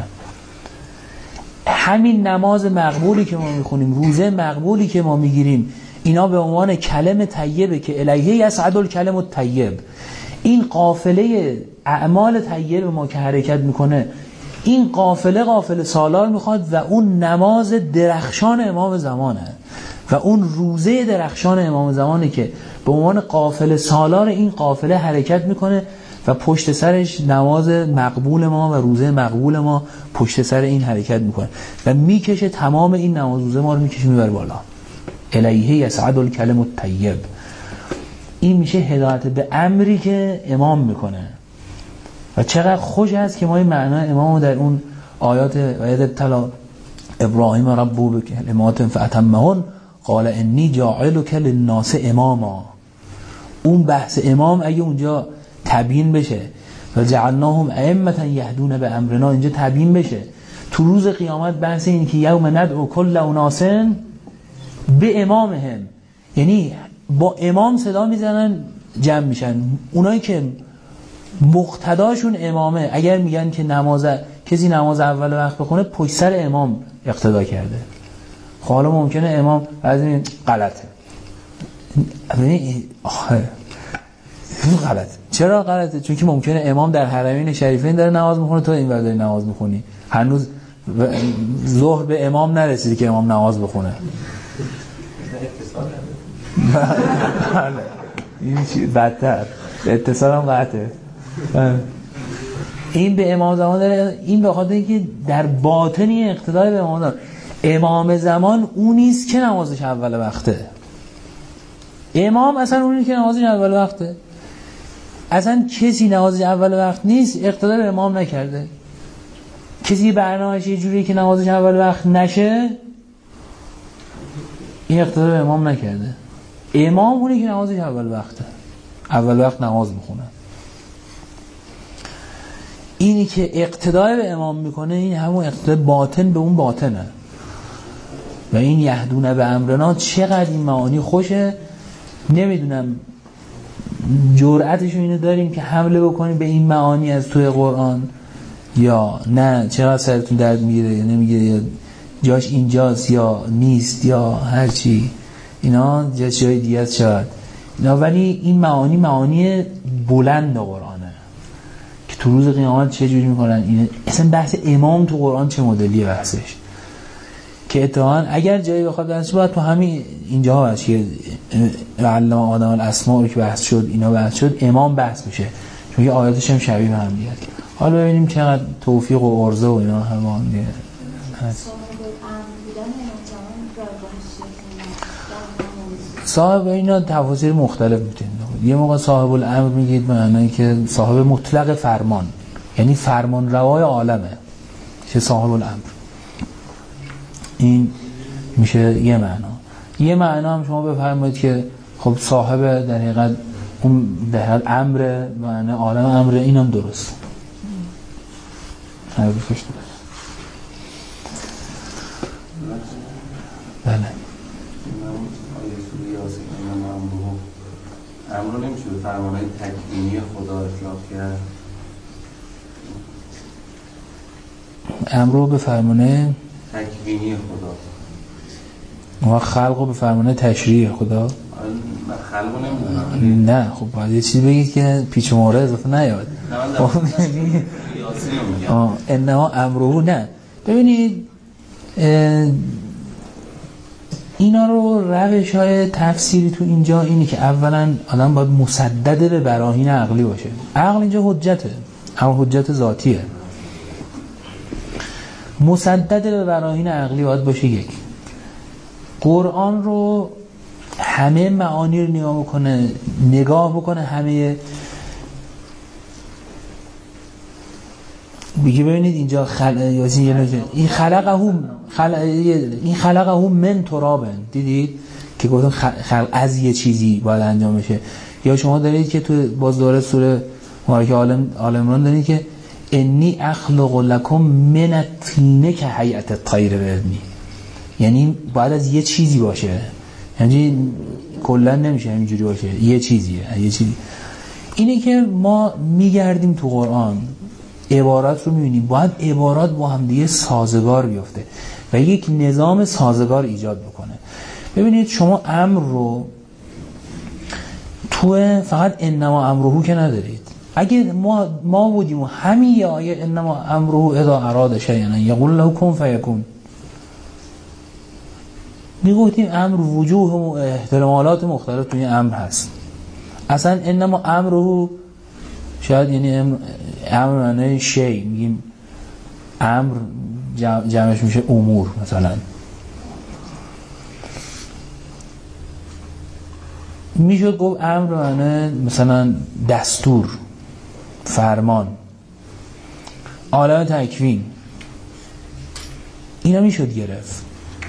همین نماز مقبولی که ما میخونیم، روزه مقبولی که ما میگیریم، اینا به عنوان کلمه طیبه که الیه یصعد الکلم الطیب. این قافله اعمال طیب ما که حرکت میکنه، این قافله قافله سالار میخواد و اون نماز درخشان امام زمانه و اون روزه درخشان امام زمانه که به عنوان قافله سالار این قافله حرکت میکنه و پشت سرش نماز مقبول ما و روزه مقبول ما پشت سر این حرکت میکنه و میکشه تمام این نماز روزه ما رو میکشه میبره بالا. الیه یصعد الکلم الطیب. این میشه هدایت به امری که امام میکنه و چقدر خوش است که ما این معنای امام در اون آیات آیات تلا ابراهیم ربه بکلمات فاتمهن قال انی جاعلک للناس اماما. اون بحث امام اگه اونجا تبیین بشه و جعلناهم ائمة یهدون به امرنا اینجا تبیین بشه، تو روز قیامت بحث این که یوم ندعو کل اناس به امامهم، یعنی با امام صدا میزنن جمع میشن. اونایی که مقتداشون امامه اگر میگن که نماز کسی نماز اول وقت بخونه پشت سر امام اقتدا کرده. خب حالا ممکنه امام از این غلطه، آخه غلطه. چرا غلطه؟ چون که ممکنه امام در حرمین شریفین داره نماز میخونه، تو اینور داری نماز میخونی، هنوز ظهر به امام نرسیدی که امام نماز بخونه. این چی بدتر، اتصال هم قطعه. این به امام زمان داره، این به خاطر اینکه در باطنی اقتدای به امام داره. امام زمان اون نیست که نمازش اول وقته، امام اصلا اونی که نمازش اول وقته. اصلا کسی نمازش اول وقت نیست اقتدا به امام نکرده. کسی برنامه‌اش یه جوری که نمازش اول وقت نشه این اقتدا به امام نکرده. امام اونی که نمازش اول وقته، اول وقت نماز میخونه. اینی که اقتدای به امام میکنه این همون اقتدای باطن به اون باطنه و این یهدون به امرنا چقدر این معانی خوشه. نمیدونم جرأتشو اینو داریم که حمله بکنیم به این معانی از توی قرآن یا نه؟ چقدر سرتون درد میگیره یا نمیگیره یا جاش اینجاست یا نیست یا هر چی، اینا جای دیگه است شاید اینا، ولی این معانی معانی بلند قرآنه که تو روز قیامت چه جوری میکنن. این اصلا بحث امام تو قرآن چه مدلیه بحثش، که اتفاقا اگر جایی بخواد بحث باید تو همین اینجاها باشه که علم آدم الاسماء که بحث شد، اینا بحث شد، امام بحث میشه چون که آیاتش هم شبیه به هم دیگه. حالا ببینیم چقدر توفیق و عرضه و اینا هم دیگه هست. صاحب اینا تفاسیر مختلف میتونه. یه موقع صاحب الامر میگید معنی که صاحب مطلق فرمان، یعنی فرمان روای عالمه، چه صاحب الامر. این میشه یه معنا. یه معنا هم شما بفرمایید که خب صاحب در حقیقت اون در حقیقت امر معنی عالم امر، اینم درست. هر بفشت بله. امر رو نمیشه به فرمانهای تکوینی خدا اطلاق کرد؟ امر رو به فرمانه تکوینی خدا، ما خلق رو به فرمانه تشریع خدا. خلق رو نمیدونم. نه خب باید یه چیزی بگید که پیچ و مهره اضافه نیاد. انما امره نه. ببینید اینا رو روش های تفسیری تو اینجا اینی که اولا آدم باید مسدد به براهین عقلی باشه. عقل اینجا حجته، اما حجت ذاتیه. مسدد به براهین عقلی باید باشه. یک، قرآن رو همه معانی رو نگاه بکنه نگاه بکنه همه بگی ببینید اینجا خل... این خلقه خل... این خلقه من ترابن، دیدید که گفتن خلق از یه چیزی باید انجام بشه. یا شما دارید که تو باز دوره سوره اون که آل عمران داری که انی اخلق لکم من الطین که هیئت الطیر ببینی، یعنی باید از یه چیزی باشه، یعنی کلا نمیشه همینجوری باشه، یه چیزیه یه چیزی. اینه که ما میگردیم تو قرآن عبارات رو میبینیم، باید عبارات با هم دیگه سازگار بیفته و یک نظام سازگار ایجاد بکنه. ببینید شما امر رو تو فقط انما امرهو که ندارید. اگه ما ما بودیم و همین یه آیه انما امرهو اذا اراد شیئا یقول له کن فیکون، میگفتیم امر وجوه و احتمالات مختلف توی امر هست. اصلا انما امرهو شاید یعنی امر امر معنی شی، میگیم امر جمعش میشه امور مثلا. میشد گفت امر معنی مثلا دستور، فرمان، عالم تکوین، اینا میشد گرفت.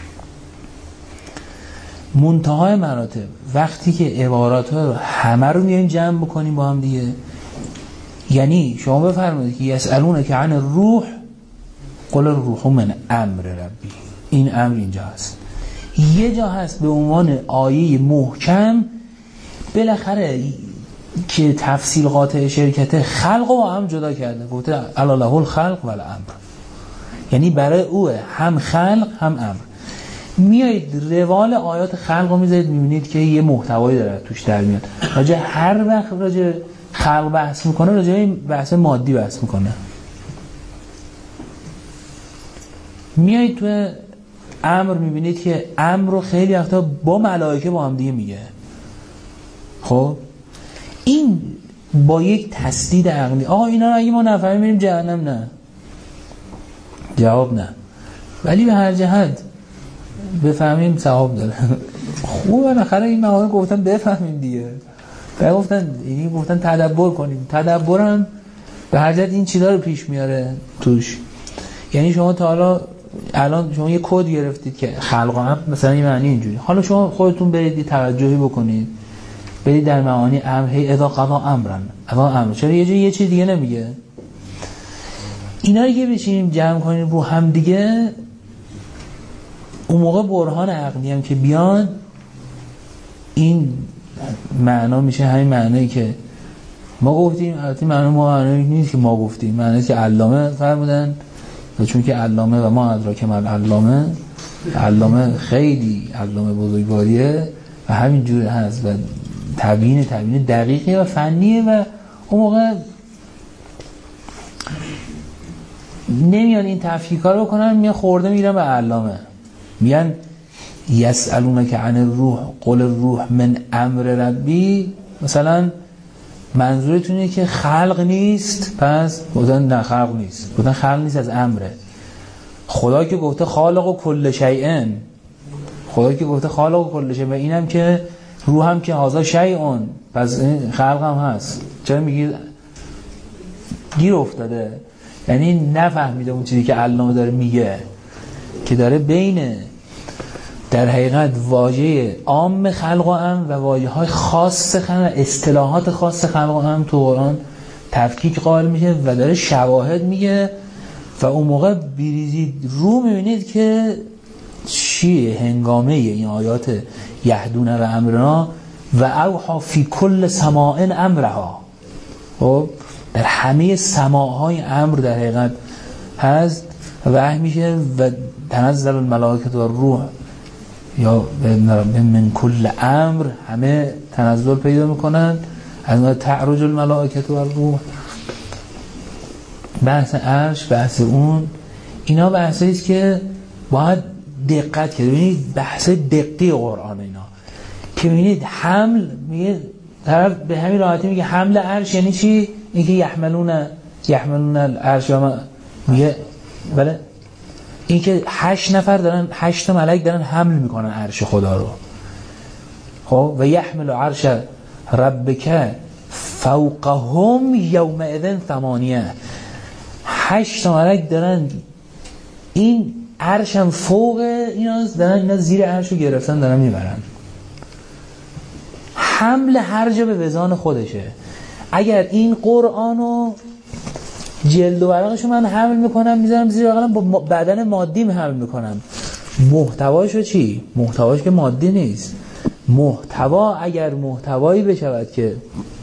منتهای مراتب وقتی که عبارات ها رو همه رو میایم جمع بکنیم با هم دیگه، یعنی شما بفرمایید که یسالونه که عن الروح قل الروح من امر ربی، این امر اینجا هست، یه جا هست به عنوان آیه محکم بالاخره که تفصیل قاطع شرکت خلق و هم جدا کرده، گفته الا له الخلق و الامر، یعنی برای اوه هم خلق هم امر. میایید روال آیات خلق رو میذارید میبینید که یه محتوایی داره توش در میاد. راجع هر وقت راجع خلق بحث میکنه راجع بحث مادی بحث میکنه. میایید تو امر میبینید که امر رو خیلی وقتا با ملائکه با هم دیگه میگه. خب این با یک تسدید عقلی، آقا اینا اگه ما نفهمیم میریم جهنم، نه، جواب نه، ولی به هر جهت بفهمیم ثواب داره. خوب بالاخره این مقاله گفتن بفهمیم دیگه، بعد گفتن یعنی گفتن تدبر کنیم، تدبر هم به هر جهت این چیزا رو پیش میاره توش. یعنی شما تا حالا الان شما یه کد گرفتید که خلق هم مثلا این معنی اینجوری، حالا شما خودتون برید توجهی بکنید، برید در معانی امر، هی اذا قضا امرن، اذا امر، چرا یه جای یه چیز دیگه نمیگه؟ اینا رو که بشینیم جمع کنیم رو هم دیگه، اون موقع برهان عقلی هم که بیان این معنا میشه همین معنایی که ما گفتیم. البته معنا ما معنایی نیست که ما گفتیم، معنایی که علامه فرمودن، و چون که علامه و ما ادراک ما علامه، علامه خیلی علامه بزرگواریه و همین جور هست و تبیین تبیین دقیقی و فنیه و اون موقع نمیان این تفکیکا رو کنن، میان خورده میرن به علامه، میگن یسالونک عن الروح قل الروح من امر ربی، مثلا منظورتونه که خلق نیست، پس گفتن نه خلق نیست، گفتن خلق نیست از امره. خدا که گفته خالق و کل شیء، خدا که گفته خالق و کل شیء و اینم که روح هم که هذا شیء، پس خلق هم هست. چرا میگی گیر افتاده؟ یعنی نفهمیده اون چیزی که علامه داره میگه، که داره بین در حقیقت واژه عام خلق و امر و واژه های خاص خلق، اصطلاحات خاص خلق و امر تو قرآن تفکیک قائل میشه و داره شواهد میگه و اون موقع بیریزید رو میبینید که چیه هنگامه این آیات یهدون و امرنا و اوحا فی کل سماع امرها. خب در همه سماعهای امر در حقیقت هست وحی میشه و تنزل الملائکه و الروح یا من کل امر، همه تنزل پیدا میکنن، از ما تعرج الملائکه و الروح. بحث عرش، بحث اون، اینا بحثی است که باید دقت کنید. ببینید بحث دقیق قرآن اینا که ببینید حمل، میگه طرف به همین راحتی میگه حمل عرش یعنی چی؟ اینکه یحملون یحملون العرش، میگه بله، اینکه هشت نفر دارن، هشت ملک دارن حمل میکنن عرش خدا رو. خب و یحمل عرش ربک فوقهم یومئذ ثمانیه، هشت ملک دارن این عرش هم فوق ایناست، دارن اینا زیر عرش رو گرفتن دارن میبرن. حمل هر جا به وزان خودشه. اگر این قرآنو جلد و ورقشو من حمل میکنم میذارم زیر بغلم، با بدن مادیم حمل میکنم، محتواشو چی؟ محتواش که مادی نیست. محتوا اگر محتوایی بشود که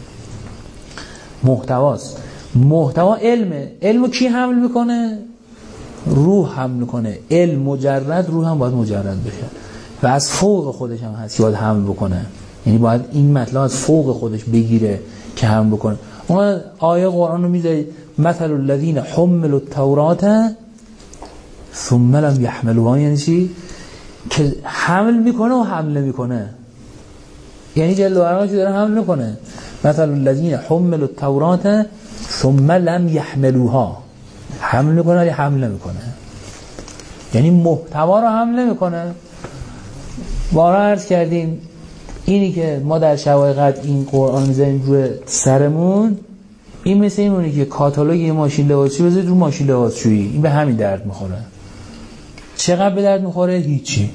محتواست، محتوا علمه، علمو کی حمل میکنه؟ روح حمل میکنه. علم مجرد، روح هم باید مجرد بشه و از فوق خودش هم هست که باید حمل بکنه، یعنی باید این مطلب از فوق خودش بگیره که حمل بکنه. اون آیه قرآن رو میذارید مثل الذین حملوا التوراة ثم لم یحملوها، یعنی چی؟ که حمل میکنه و حمله میکنه، یعنی جلد و ورقش داره حمل میکنه. مثل الذین حملوا التوراة ثم لم یحملوها، حمل میکنه یا حمله میکنه، یعنی محتوا رو حمله میکنه. بارها عرض کردیم اینی که ما در شوایقت این قرآن میذاریم روی سرمون، این مثل اینونه که کاتالوگ یه ماشین لباسشویی بذارید رو ماشین لباسشویی، این به همین درد میخوره. چقدر به درد میخوره؟ هیچی.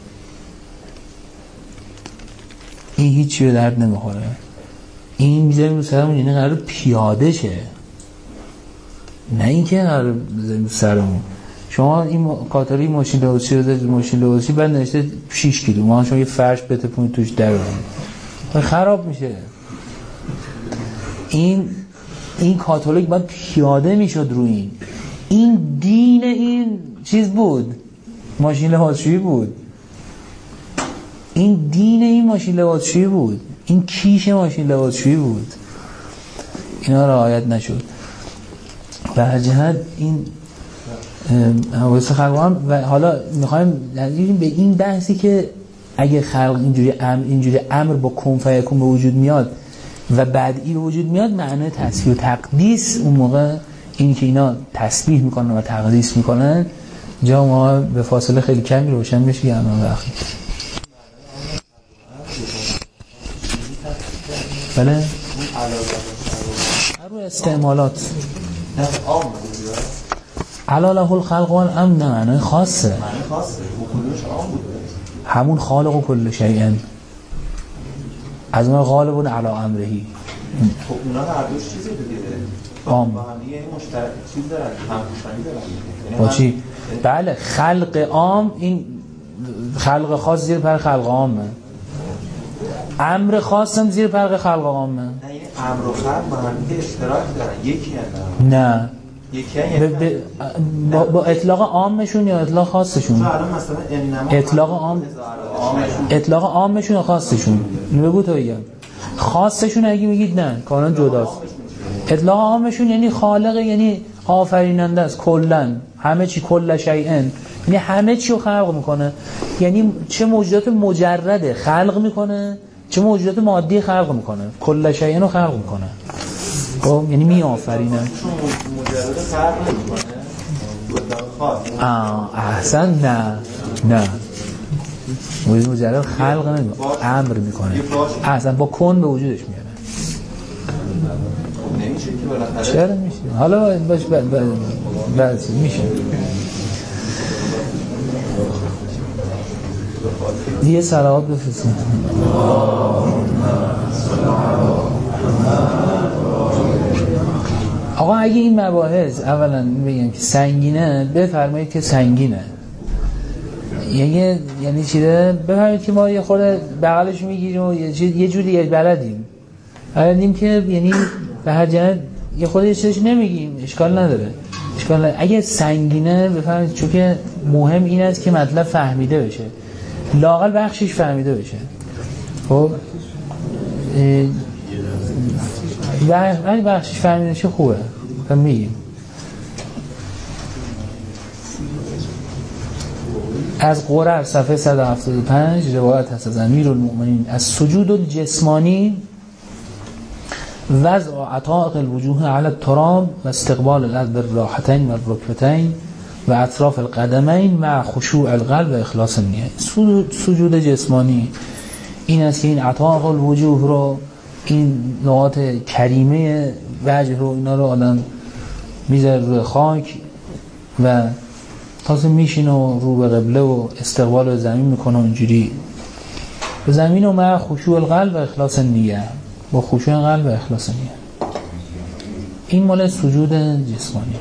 این هیچی به درد نمیخوره. این میذاریم رو سرمون، یعنی قرار پیاده شه، نه اینکه قرار بذاریم رو سرمون. شما این کاتالوگ ماشین لباسشویی بذارید رو ماشین لباسشویی، بعد نوشته شش کیلو، ما شما یه فرش بتپونید توش در خراب میشه. این این کاتالوگ باید پیاده میشد رو این. این دین این چیز بود، ماشین لباسشویی بود. این دین این ماشین لباسشویی بود. این کیش ماشین لباسشویی بود. اینا رعایت نشد. و هر جهت این حواس خلق. و حالا میخوایم به این بحثی که اگه خلق اینجوری امر اینجوری امر با کن فیکون به وجود میاد و بدئی به وجود میاد، معنی تسبیح و تقدیس اون موقع این که اینا تسبیح میکنن و تقدیس میکنن جا ما به فاصله خیلی کمی روشن میشه. یه امام اخیر بله رو استعمالات علاله الخلق والامر، نه معنی خاصه، معنی خاصه کلش عام بود، همون خالق و کل شیء از ما غالبون علی امرهی. خب اونا هر دوش چیزی دیگه عام با هم دیگه مشترک چیز دارن، همپوشانی دارن. با چی؟ بله خلق عام، این خلق خاص زیر پر خلق عامه، امر خاصم زیر پر خلق عامه. نه یعنی امر و خلق با هم دیگه اشتراک دارن، یکی هستن. نه یکی یعنی با, با اطلاق عامشون یا اطلاق خاصشون؟ الان مثلا انما اطلاق عام، اطلاق عامشون یا خاصشون؟ بگو تو بگم. خاصشون اگه میگید نه کاملا جداست. اطلاق عامشون یعنی خالق، یعنی آفریننده است، کلا همه چی، کل شیء، یعنی همه چی رو خلق میکنه. یعنی چه موجودات مجرده خلق میکنه، چه موجودات مادی خلق میکنه، کل شیء رو خلق میکنه. خب یعنی می آفرینه. مجرد خلق نمیکنه. آه احسن. نه نه مجرد خلق نمیکنه، امر میکنه. احسن با کن به وجودش میاره. نمیشه که بالاخره چرا میشه؟ حالا باش بعد بعد بعد میشه. دیگه صلوات بفرستیم. آقا اگه این مباحث اولا بگم که سنگینه، بفرمایید که سنگینه. یعنی یعنی چیه؟ بفرمایید که ما یه خورده بغلش میگیریم و یه یه جوری بلدیم. بلدیم که یعنی به هر جهت یه خورده یه چیزش نمیگیم، اشکال نداره. اشکال نداره. اگه سنگینه بفرمایید، چون که مهم این است که مطلب فهمیده بشه. لااقل بخشش فهمیده بشه. خب ولی بخشش فهمیده بشه خوبه. تا میگیم از قرر صفحه صد و هفتاد و پنج روایت هست از امیرالمؤمنین از سجود الجسمانی وضع عطاق الوجوه علی التراب و استقبال الارض بالراحتین و الرکبتین و اطراف القدمین مع خشوع القلب و اخلاص النیه. سجود جسمانی این است که این عطاق الوجوه رو، این نقاط کریمه وجه رو، اینا رو آدم میذاره روی خاک و تازه میشینه و رو به قبله و استقبال به زمین میکنه، اینجوری به زمین و مع خشوع القلب و اخلاص النیه، با خشوع قلب و اخلاص نیه. این مال سجود جسمانی.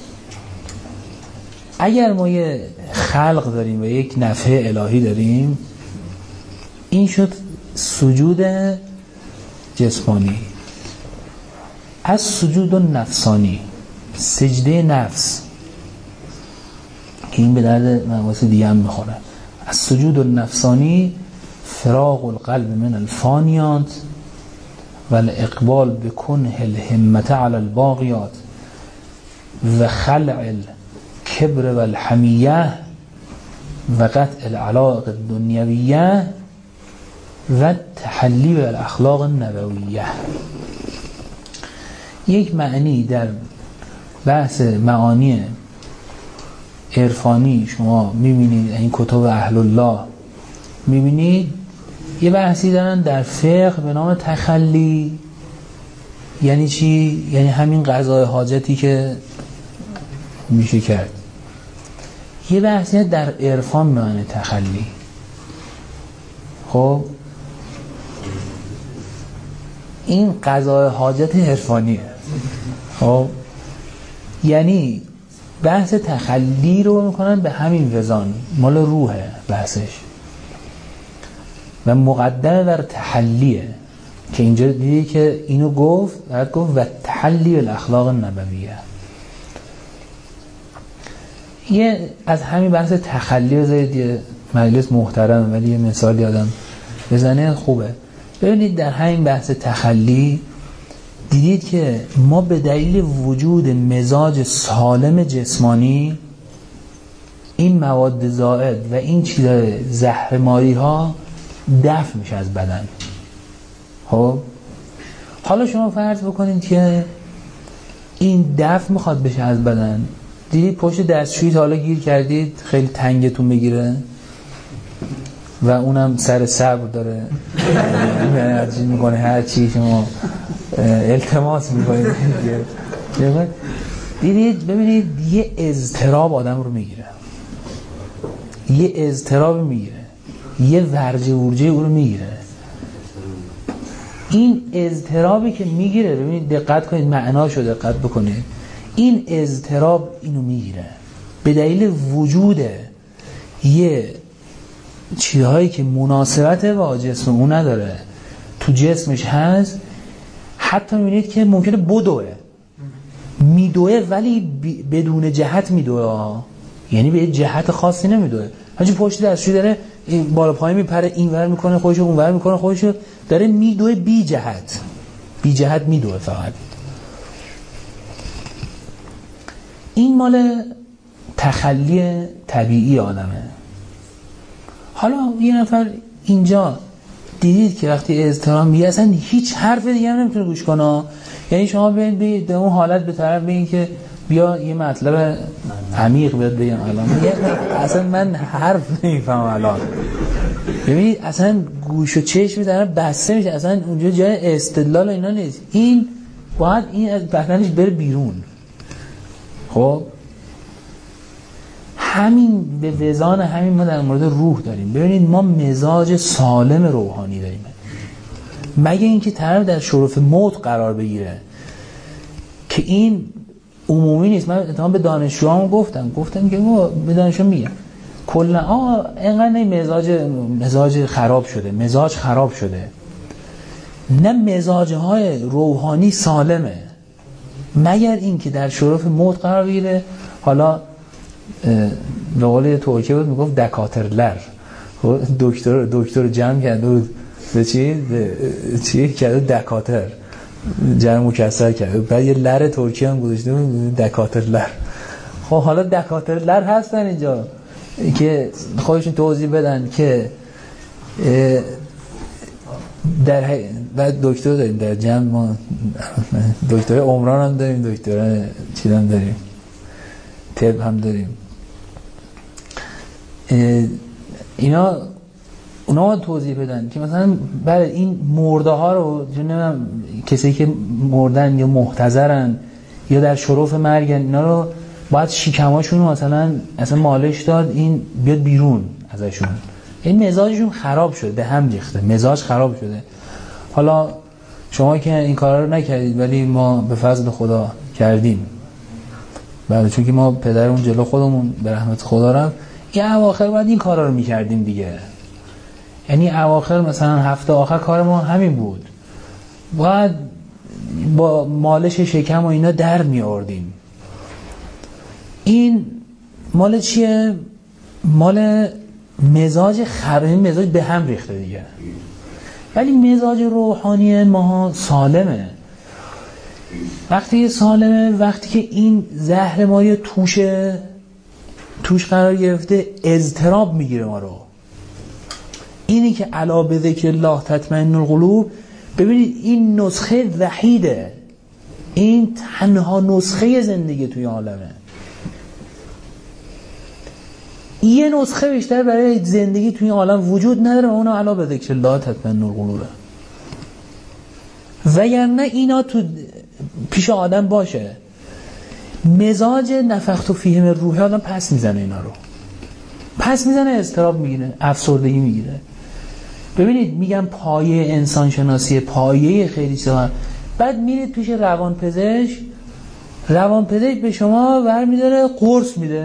اگر ما یه خلق داریم و یک نفع الهی داریم، این شد سجود جسمانی. از سجود نفسانی، سجده نفس، این به درد مباحث دیگه هم میخوره. از سجود النفسانی فراغ القلب من الفانیات و الاقبال بکنه الهمت علی الباقیات و خلع الکبر و الحمیه و قطع العلاق الدنیویه و تحلی به الاخلاق النبویه. یک معنی در بحث معانی عرفانی شما میبینید، این کتب اهل الله میبینید یه بحثی دارن در فقه به نام تخلی. یعنی چی؟ یعنی همین قضای حاجتی که میشه کرد. یه بحثی در عرفان به معنی تخلی. خب این قضای حاجت عرفانیه. خب یعنی بحث تخلی رو میکنن به همین وزان، مال روحه بحثش و مقدمه بر تحلیه که اینجا دیدی که اینو گفت بعد گفت و تحلی بالاخلاق النبویه. یه از همین بحث تخلی بذارید، یه مجلس محترم ولی یه مثال یادم بزنه خوبه. ببینید در همین بحث تخلی دیدید که ما به دلیل وجود مزاج سالم جسمانی این مواد زائد و این چیزای زهرماری ها دفع میشه از بدن. خب حالا شما فرض بکنید که این دفع میخواد بشه از بدن، دیدید پشت دستشویی حالا گیر کردید خیلی تنگتون بگیره و اونم سر صبر داره هرچی میکنه، هرچی شما التماس میکنید دیدید ببینید یه اضطراب آدم رو میگیره، یه اضطراب میگیره، یه ورجه ورجه او رو میگیره. این اضطرابی که میگیره، ببینید دقت کنید معناشو دقت بکنید، این اضطراب اینو میگیره به دلیل وجود یه چیزهایی که مناسبت با جسم اون نداره تو جسمش هست. حتی میبینید که ممکنه بدوه میدوه ولی بدون جهت میدوه، یعنی به جهت خاصی نمیدوه، همچون پشت دستشویی داره بالا پایین میپره، این ور میکنه خودشو اون ور میکنه خودشو، داره میدوه بی جهت، بی جهت میدوه فقط. این مال تخلی طبیعی آدمه. حالا یه نفر اینجا دیدید که وقتی اضطراب میگه اصلا هیچ حرف دیگه هم نمیتونه گوش کنه، یعنی شما ببینید به اون حالت به طرف ببینید که بیا یه مطلب عمیق بیاد بگم الان، اصلا من حرف نمیفهمم الان. ببینید اصلا گوش و چشم داره بسته میشه، اصلا اونجا جای استدلال اینا نیست. این باید این از بدنش بره بیرون. خب همین به وزان همین ما در مورد روح داریم. ببینید ما مزاج سالم روحانی داریم، مگه اینکه طرف در شرف موت قرار بگیره که این عمومی نیست. من اتفاقا به دانشجوام گفتم گفتم که ما به دانشجو میگم کلا آ اینقدر نه مزاج مزاج خراب شده، مزاج خراب شده، نه مزاجهای روحانی سالمه مگر اینکه در شرف موت قرار بگیره. حالا به قول ترکیه بود میگفت دکاترلر، دکتر دکتر جمع کرده بود به چی به چی کرده دکاتر جمع مکسر کرده، بعد یه لر ترکیه هم گذاشته بود دکاترلر. خب حالا دکاترلر هستن اینجا که خودشون توضیح بدن که در بعد دکتر داریم در جمع، ما دکتر عمران هم داریم، دکتر چی هم داریم، طب هم داریم. اینا اونا توضیح بدن که مثلا بله این مرده ها رو نمیدونم کسی که مردن یا محتضرن یا در شرف مرگن، اینا رو باید شکماشون مثلا اصلا مالش داد این بیاد بیرون ازشون، این مزاجشون خراب شده، به هم ریخته، مزاج خراب شده. حالا شما که این کارا رو نکردید ولی ما به فضل خدا کردیم. بله، چون که ما پدرمون جلو خودمون به رحمت خدا رفت، این اواخر باید این کارا رو میکردیم دیگه. یعنی اواخر مثلا هفته آخر کار ما همین بود، باید با مالش شکم و اینا در می آوردیم. این مال چیه؟ مال مزاج خرابی، مزاج به هم ریخته دیگه. ولی مزاج روحانی ما سالمه. وقتی سالمه، وقتی که این زهر ماری توشه توش قرار گرفته، اضطراب میگیره ما رو. اینی که الا به ذکر الله تطمئن القلوب، ببینید این نسخه وحیده، این تنها نسخه زندگی توی عالمه. یه نسخه بیشتر برای زندگی توی عالم وجود نداره و اونم الا به ذکر الله تطمئن القلوبه. وگرنه اینا تو پیش آدم باشه، مزاج نفخت فیه من روح آدم پس میزنه، اینا رو پس میزنه، اضطراب میگیره، افسردگی میگیره. ببینید میگم پایه انسان شناسی، پایه خیلی چیزا. بعد میرید پیش روانپزشک، روانپزشک به شما برمیداره قرص میده،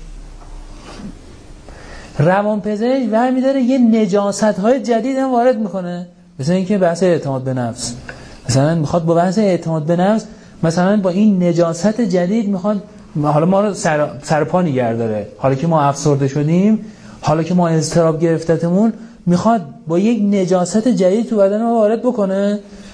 روانپزشک برمیداره یه نجاست های جدید هم وارد میکنه، مثلا اینکه بحث اعتماد به نفس، مثلا میخواد با بحث اعتماد به نفس مثلا با این نجاست جدید میخواد حالا ما رو سر سرپا نگه داره، حالا که ما افسرده شدیم، حالا که ما اضطراب گرفتتمون، میخواد با یک نجاست جدید تو بدن ما وارد بکنه،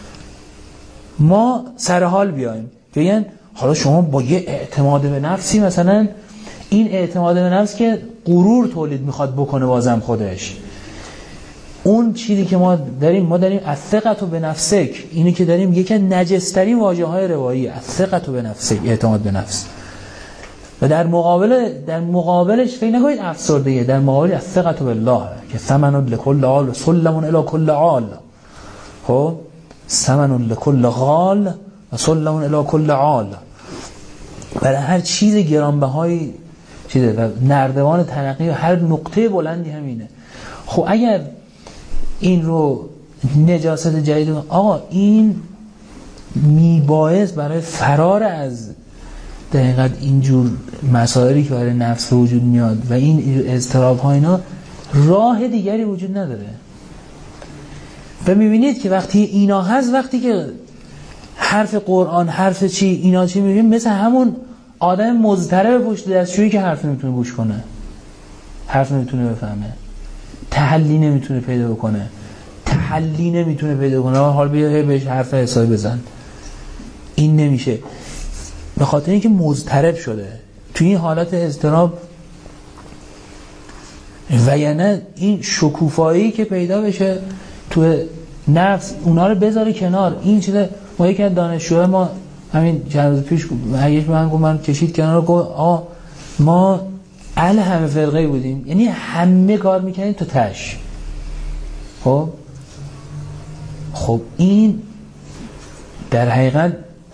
ما سر حال بیایم. بگن حالا شما با یه اعتماد به نفسی، مثلا این اعتماد به نفس که غرور تولید میخواد بکنه بازم خودش، اون چیزی که ما داریم، ما داریم الثقة به نفسک، اینی که داریم یکی از نجس‌ترین واژه‌های روایی، الثقة به نفسک، اعتماد به نفس. و در مقابل در مقابلش فکر نکنید افسردگی، در مقابل الثقة بالله که ثمن لكل عال و سلم الی کل عال. خب ثمن لكل غال و سلم الی کل عال. برای هر چیز گرانبهایی چیزه و نردبان ترقی و هر نقطه بلندی همینه. خب اگر این رو نجاست جدید، آقا این میبایست برای فرار از دقیقاً اینجور مسائلی که برای نفس وجود میاد و این اضطراب ها، اینا راه دیگری وجود نداره. و میبینید که وقتی اینا هست، وقتی که حرف قرآن، حرف چی، اینا چی میبینید، مثل همون آدم مضطرب پشت دستشویی که حرف نمیتونه گوش کنه، حرف نمیتونه بفهمه، تحلی نمیتونه پیدا بکنه، تحلی نمیتونه پیدا کنه، حال بیا بهش حرف حسابی بزن، این نمیشه. به خاطر اینکه مضطرب شده توی این حالت اضطراب. و یعنی این شکوفایی که پیدا بشه تو نفس، اونا رو بذاره کنار. این چیزه ما یکی از دانشجوهای ما همین چند روز پیش هیچ من گفت، من کشید کنار، گفت آ ما اهل همه فرقه بودیم، یعنی همه کار میکنیم تو تش. خب خب این در حقیقت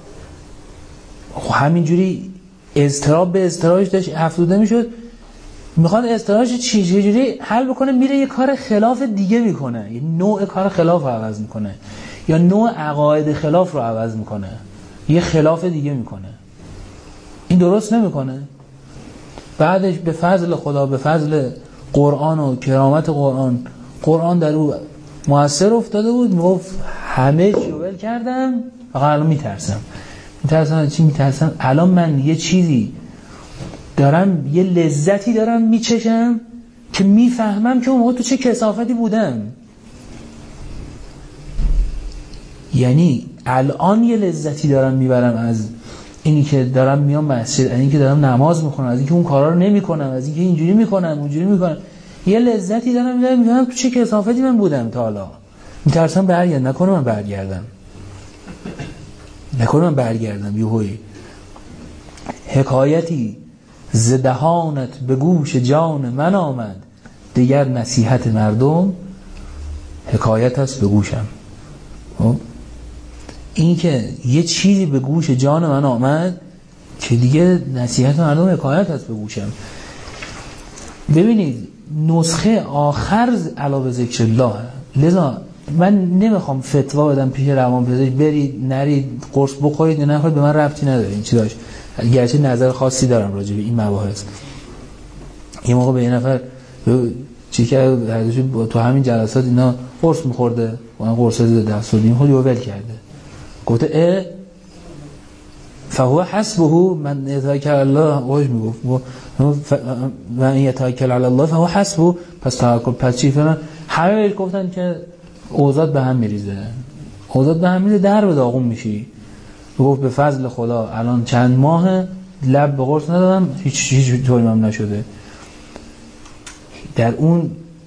همینجوری اضطراب به اضطرابش داشت افزوده میشد، میخواد اضطرابش چجوری حل بکنه، میره یه کار خلاف دیگه میکنه، یه نوع کار خلاف رو عوض میکنه، یا نوع عقاید خلاف رو عوض میکنه، یه خلاف دیگه میکنه. این درست نمیکنه. بعدش به فضل خدا، به فضل قرآن و کرامت قرآن، قرآن در او مؤثر افتاده بود، میگفت همه چی ول کردم، فقط الان میترسم. میترسم چی میترسم؟ الان من یه چیزی دارم، یه لذتی دارم میچشم که میفهمم که اون موقع تو چه کثافتی بودم. یعنی الان یه لذتی دارم میبرم از اینی که دارم میام مسجد، از اینی که دارم نماز میخونم، از اینی که اون کارا رو نمیکنم، از اینی که اینجوری میکنم اونجوری میکنم، یه لذتی دارم میبرم، میفهمم تو چه کثافتی من بودم تا حالا. میترسم برگردم، نکنه من برگردم نکنه من برگردم یهویی حکایتی ز دهانت به گوش جان من آمد، دیگر نصیحت مردم حکایت است به گوشم. این که یه چیزی به گوش جان من آمد که دیگه نصیحت مردم حکایت است به گوشم. ببینید نسخه آخر علاوه ذکر الله، لذا من نمیخوام فتوا بدم پیش روانپزشک برید نرید قرص بخورید یا نخورید، به من ربطی نداره این چی داشت، گرچه نظر خاصی دارم راجع به این مباحث. یه موقع به یه نفر چی که تو همین جلسات اینا قرص میخورده و این قرص داده دست دادیم خود ول کرده، گفته اه فهو حسبه من یتوکل علی الله، واش میگفت من یتوکل علی الله فهو حسبه، پس توکل پس چی فهمن همه بهش گفتن که اوضاع به هم میریزه، اوضاع به هم میریزه، در به داغون میشی. گفت به فضل خدا الان چند ماه لب به قرص ندادم، هیچ هیچ طوری هم نشده. در اون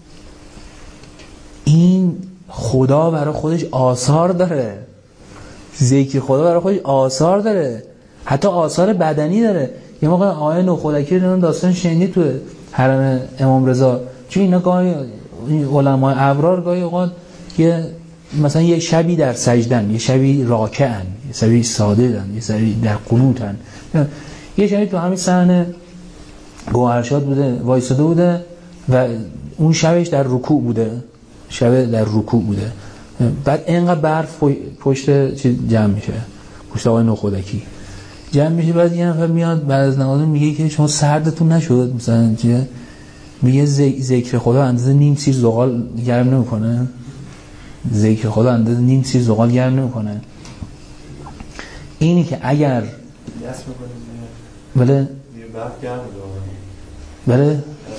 این خدا برای خودش آثار داره، ذکر خدا برای خودش آثار داره، حتی آثار بدنی داره. یه موقع آیه نوخودکی رو داستان شنیدی تو حرم امام رضا، چون اینا گاهی علمای ابرار گاهی اوقات یه مثلا یه شبی در سجدن، یه شبی راکعن، یه شبی ساجدن، یه شبی در قنوتن، یه شبی تو همین صحنه گوهرشاد بوده وایساده بوده و اون شبش در رکوع بوده، شب در رکوع بوده، بعد اینقدر برف پشت چی جمع میشه، پشت آقای نوخودکی جمع میشه، بعد یه نفر میاد بعد از نماز میگه که شما سردتون نشد مثلا چیه، میگه ذکر خدا اندازه نیم سیر زغال گرم نمیکنه، ذکر خدا اندازه نیم سیر زغال گرم نمیکنه. اینی که اگر دست میکنه بله برف گرم بله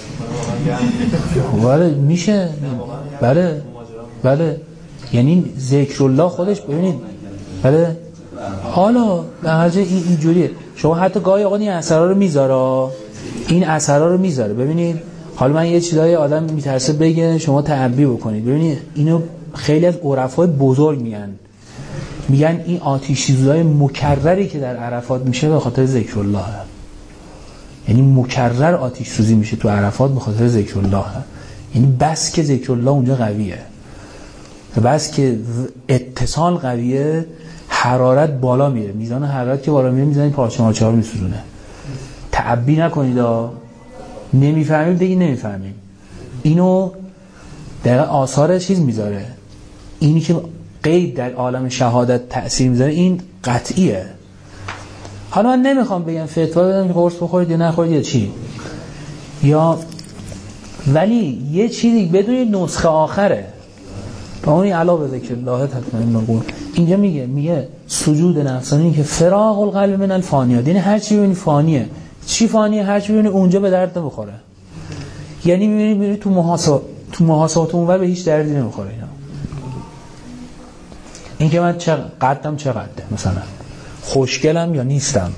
بله میشه بله بله، یعنی ذکر الله خودش ببینید بله. حالا در حاجه این اینجوریه، شما حتی گاهی اوقات این اثرا رو میذاره، این اثرا رو میذاره. ببینید حالا من یه چیزای آدم میترسه بگه شما تعبی بکنید، ببینید اینو خیلی از عرفای بزرگ میگن، میگن این آتش سوزای مکرری که در عرفات میشه به خاطر ذکر الله، یعنی مکرر آتش سوزی میشه تو عرفات به خاطر ذکر الله، یعنی بس که ذکر الله اونجا قویه، بس که اتصال قویه، حرارت بالا میره، میزان حرارت که بالا میره میزان پارچه مارچه ها رو میسوزونه. تعبی نکنید ها، نمیفهمیم دیگه نمیفهمیم. اینو در آثار چیز میذاره، اینی که قید در عالم شهادت تأثیر میذاره این قطعیه. حالا من نمیخوام بگم فتوا بدم که قرص بخورید یا نخورید یا چی، یا ولی یه چیزی بدونید نسخه آخره با اونی علاوه ذکر الله تطمئن القلوب. اینجا میگه میگه سجود نفسانی که فراغ القلب من الفانیات، یعنی هر چی ببینی فانیه. چی فانیه؟ هر چی ببینی اونجا به درد نمیخوره، یعنی میبینی میبینی تو محاسبات تو محاسبات اونور به هیچ دردی نمیخوره. اینا این که من چه قدم چقدره، مثلا خوشگلم یا نیستم،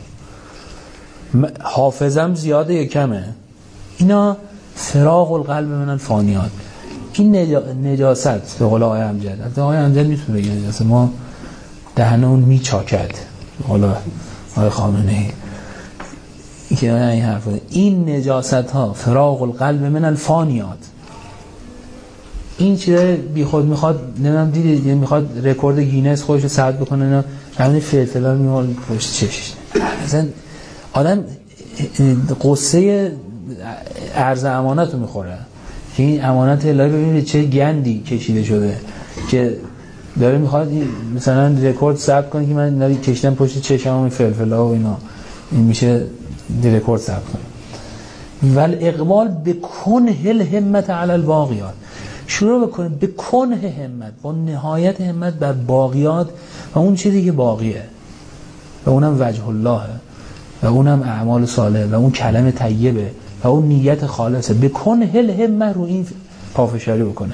حافظم زیاده یا کمه، اینا فراغ القلب من الفانیات. این نجاست به قول آقای امجد، آقای امجد میتونه بگه نجاست، ما دهنمون میچاکد، حالا آقای خامنه‌ای این که این حرف، این نجاست ها فراغ القلب من الفانیات. این چیزای بی خود میخواد نمیدونم دیدید، یعنی میخواد رکورد گینس خودش رو ثبت بکنه، نه همین فلفلا میمال پشت چشش. مثلا آدم قصه ارز امانت رو میخوره که این امانت الهی ببینید چه گندی کشیده شده که داره میخواد مثلا رکورد ثبت کنه که من اینا کشیدم پشت چشم این فلفلا و اینا، این میشه رکورد ثبت کنه. ول اقبال بکنه الهمت علی الباقیات، شروع بکنه به کنه همت، با نهایت همت بر باقیات و اون چیزی که باقیه و اونم وجه الله و اونم اعمال صالحه و اون کلمه طیبه و اون نیت خالصه. به کنه الهمت رو این پافشاری بکنه.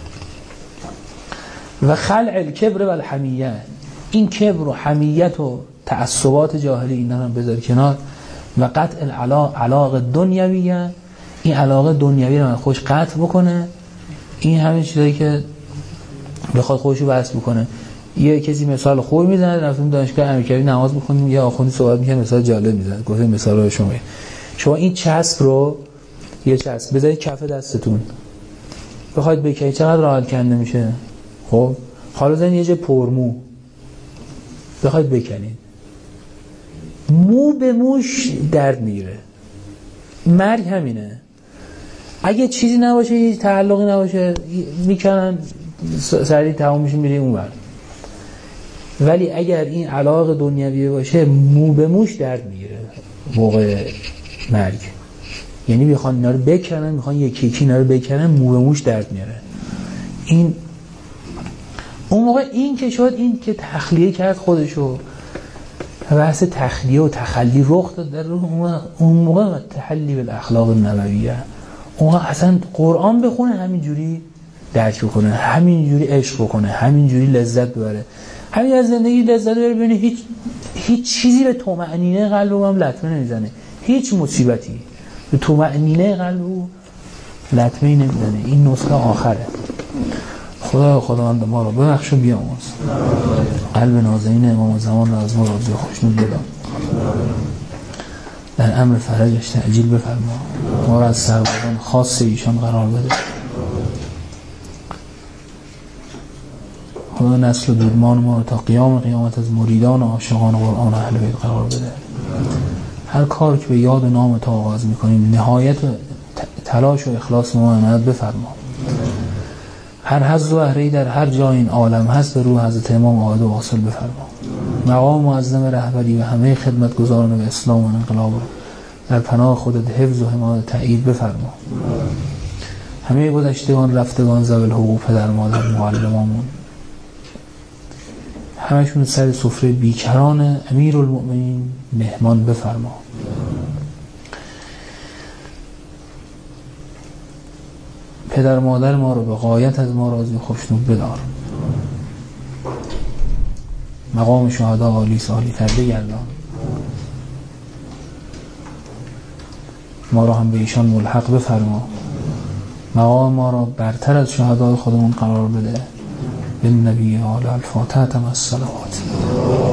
و خلع الکبر و الحمیه، این کبر و حمیت و تعصبات جاهلی اینا رو بذار کنار. و قطع العلاق علاقه دنیویه، این علاقه دنیوی رو خوش قطع بکنه. این همین چیزایی که بخواد خودشو بس بکنه. یه کسی مثال خوب میزنه، رفتیم دانشگاه امیرکبیر نماز بخونیم، یه آخوندی صحبت میکنه مثال جالب میزنه، گفت مثال رو شما شما این چسب رو یه چسب بذارید کف دستتون، بخواید بکنید چقدر راحت کنده میشه. خب حالا بزنید یه جای پرمو بخواید بکنید، مو به موش درد میگیره. مرگ همینه، اگه چیزی نباشه، هیچ تعلقی نباشه، میکنن سریع تمام میشه میری اونور. ولی اگر این علاقه دنیوی باشه مو به موش درد میگیره موقع مرگ. یعنی میخوان اینا رو بکنن، میخوان یکی یکی اینا رو بکنن، مو به موش درد میاره. این اون موقع این که شد این که تخلیه کرد خودشو، بحث تخلیه و تخلی رخ داد در اون موقع تحلی بالاخلاق النبویه. اون موقع اصلا قرآن بخونه همینجوری درک بکنه، همینجوری عشق بکنه، همینجوری لذت ببره، همین از زندگی لذت ببره. ببینه هیچ هیچ چیزی به طمأنینه قلبم هم لطمه نمیزنه، هیچ مصیبتی به طمأنینه قلبو لطمه نمیزنه. این نسخه آخره. خدا خداوند ما رو ببخش و بیامرز. قلب نازنین امام زمان را از ما راضی و خوشنود بدار. در امر فرجش تعجیل بفرما. ما را از سربازان خاص ایشان قرار بده. خدا نسل و دودمان ما رو تا قیام قیامت از مریدان و عاشقان قرآن و اهل بیت قرار بده. هر کار که به یاد نام تا آغاز میکنیم نهایت تلاش و اخلاص ما عنایت بفرما. هر حظ و اهره‌ای در هر جای این عالم هست به روح حضرت امام عاید و واصل بفرما. مقام معظم رهبری و همه خدمتگزاران به اسلام و انقلاب رو در پناه خودت حفظ و حمایت تأیید بفرما. همه گذشتگان رفتگان ذوی الحقوق پدر مادر معلمامون همشون سر سفره بیکران امیرالمؤمنین مهمان بفرما. پدر مادر ما رو به غایت از ما راضی و خوشنود بدار. مقام شهدا عالی سالی کرده گردان. ما رو هم به ایشان ملحق بفرما. مقام ما رو برتر از شهدای خودمون قرار بده. بالنبی آل الفاتحه مع الصلوات.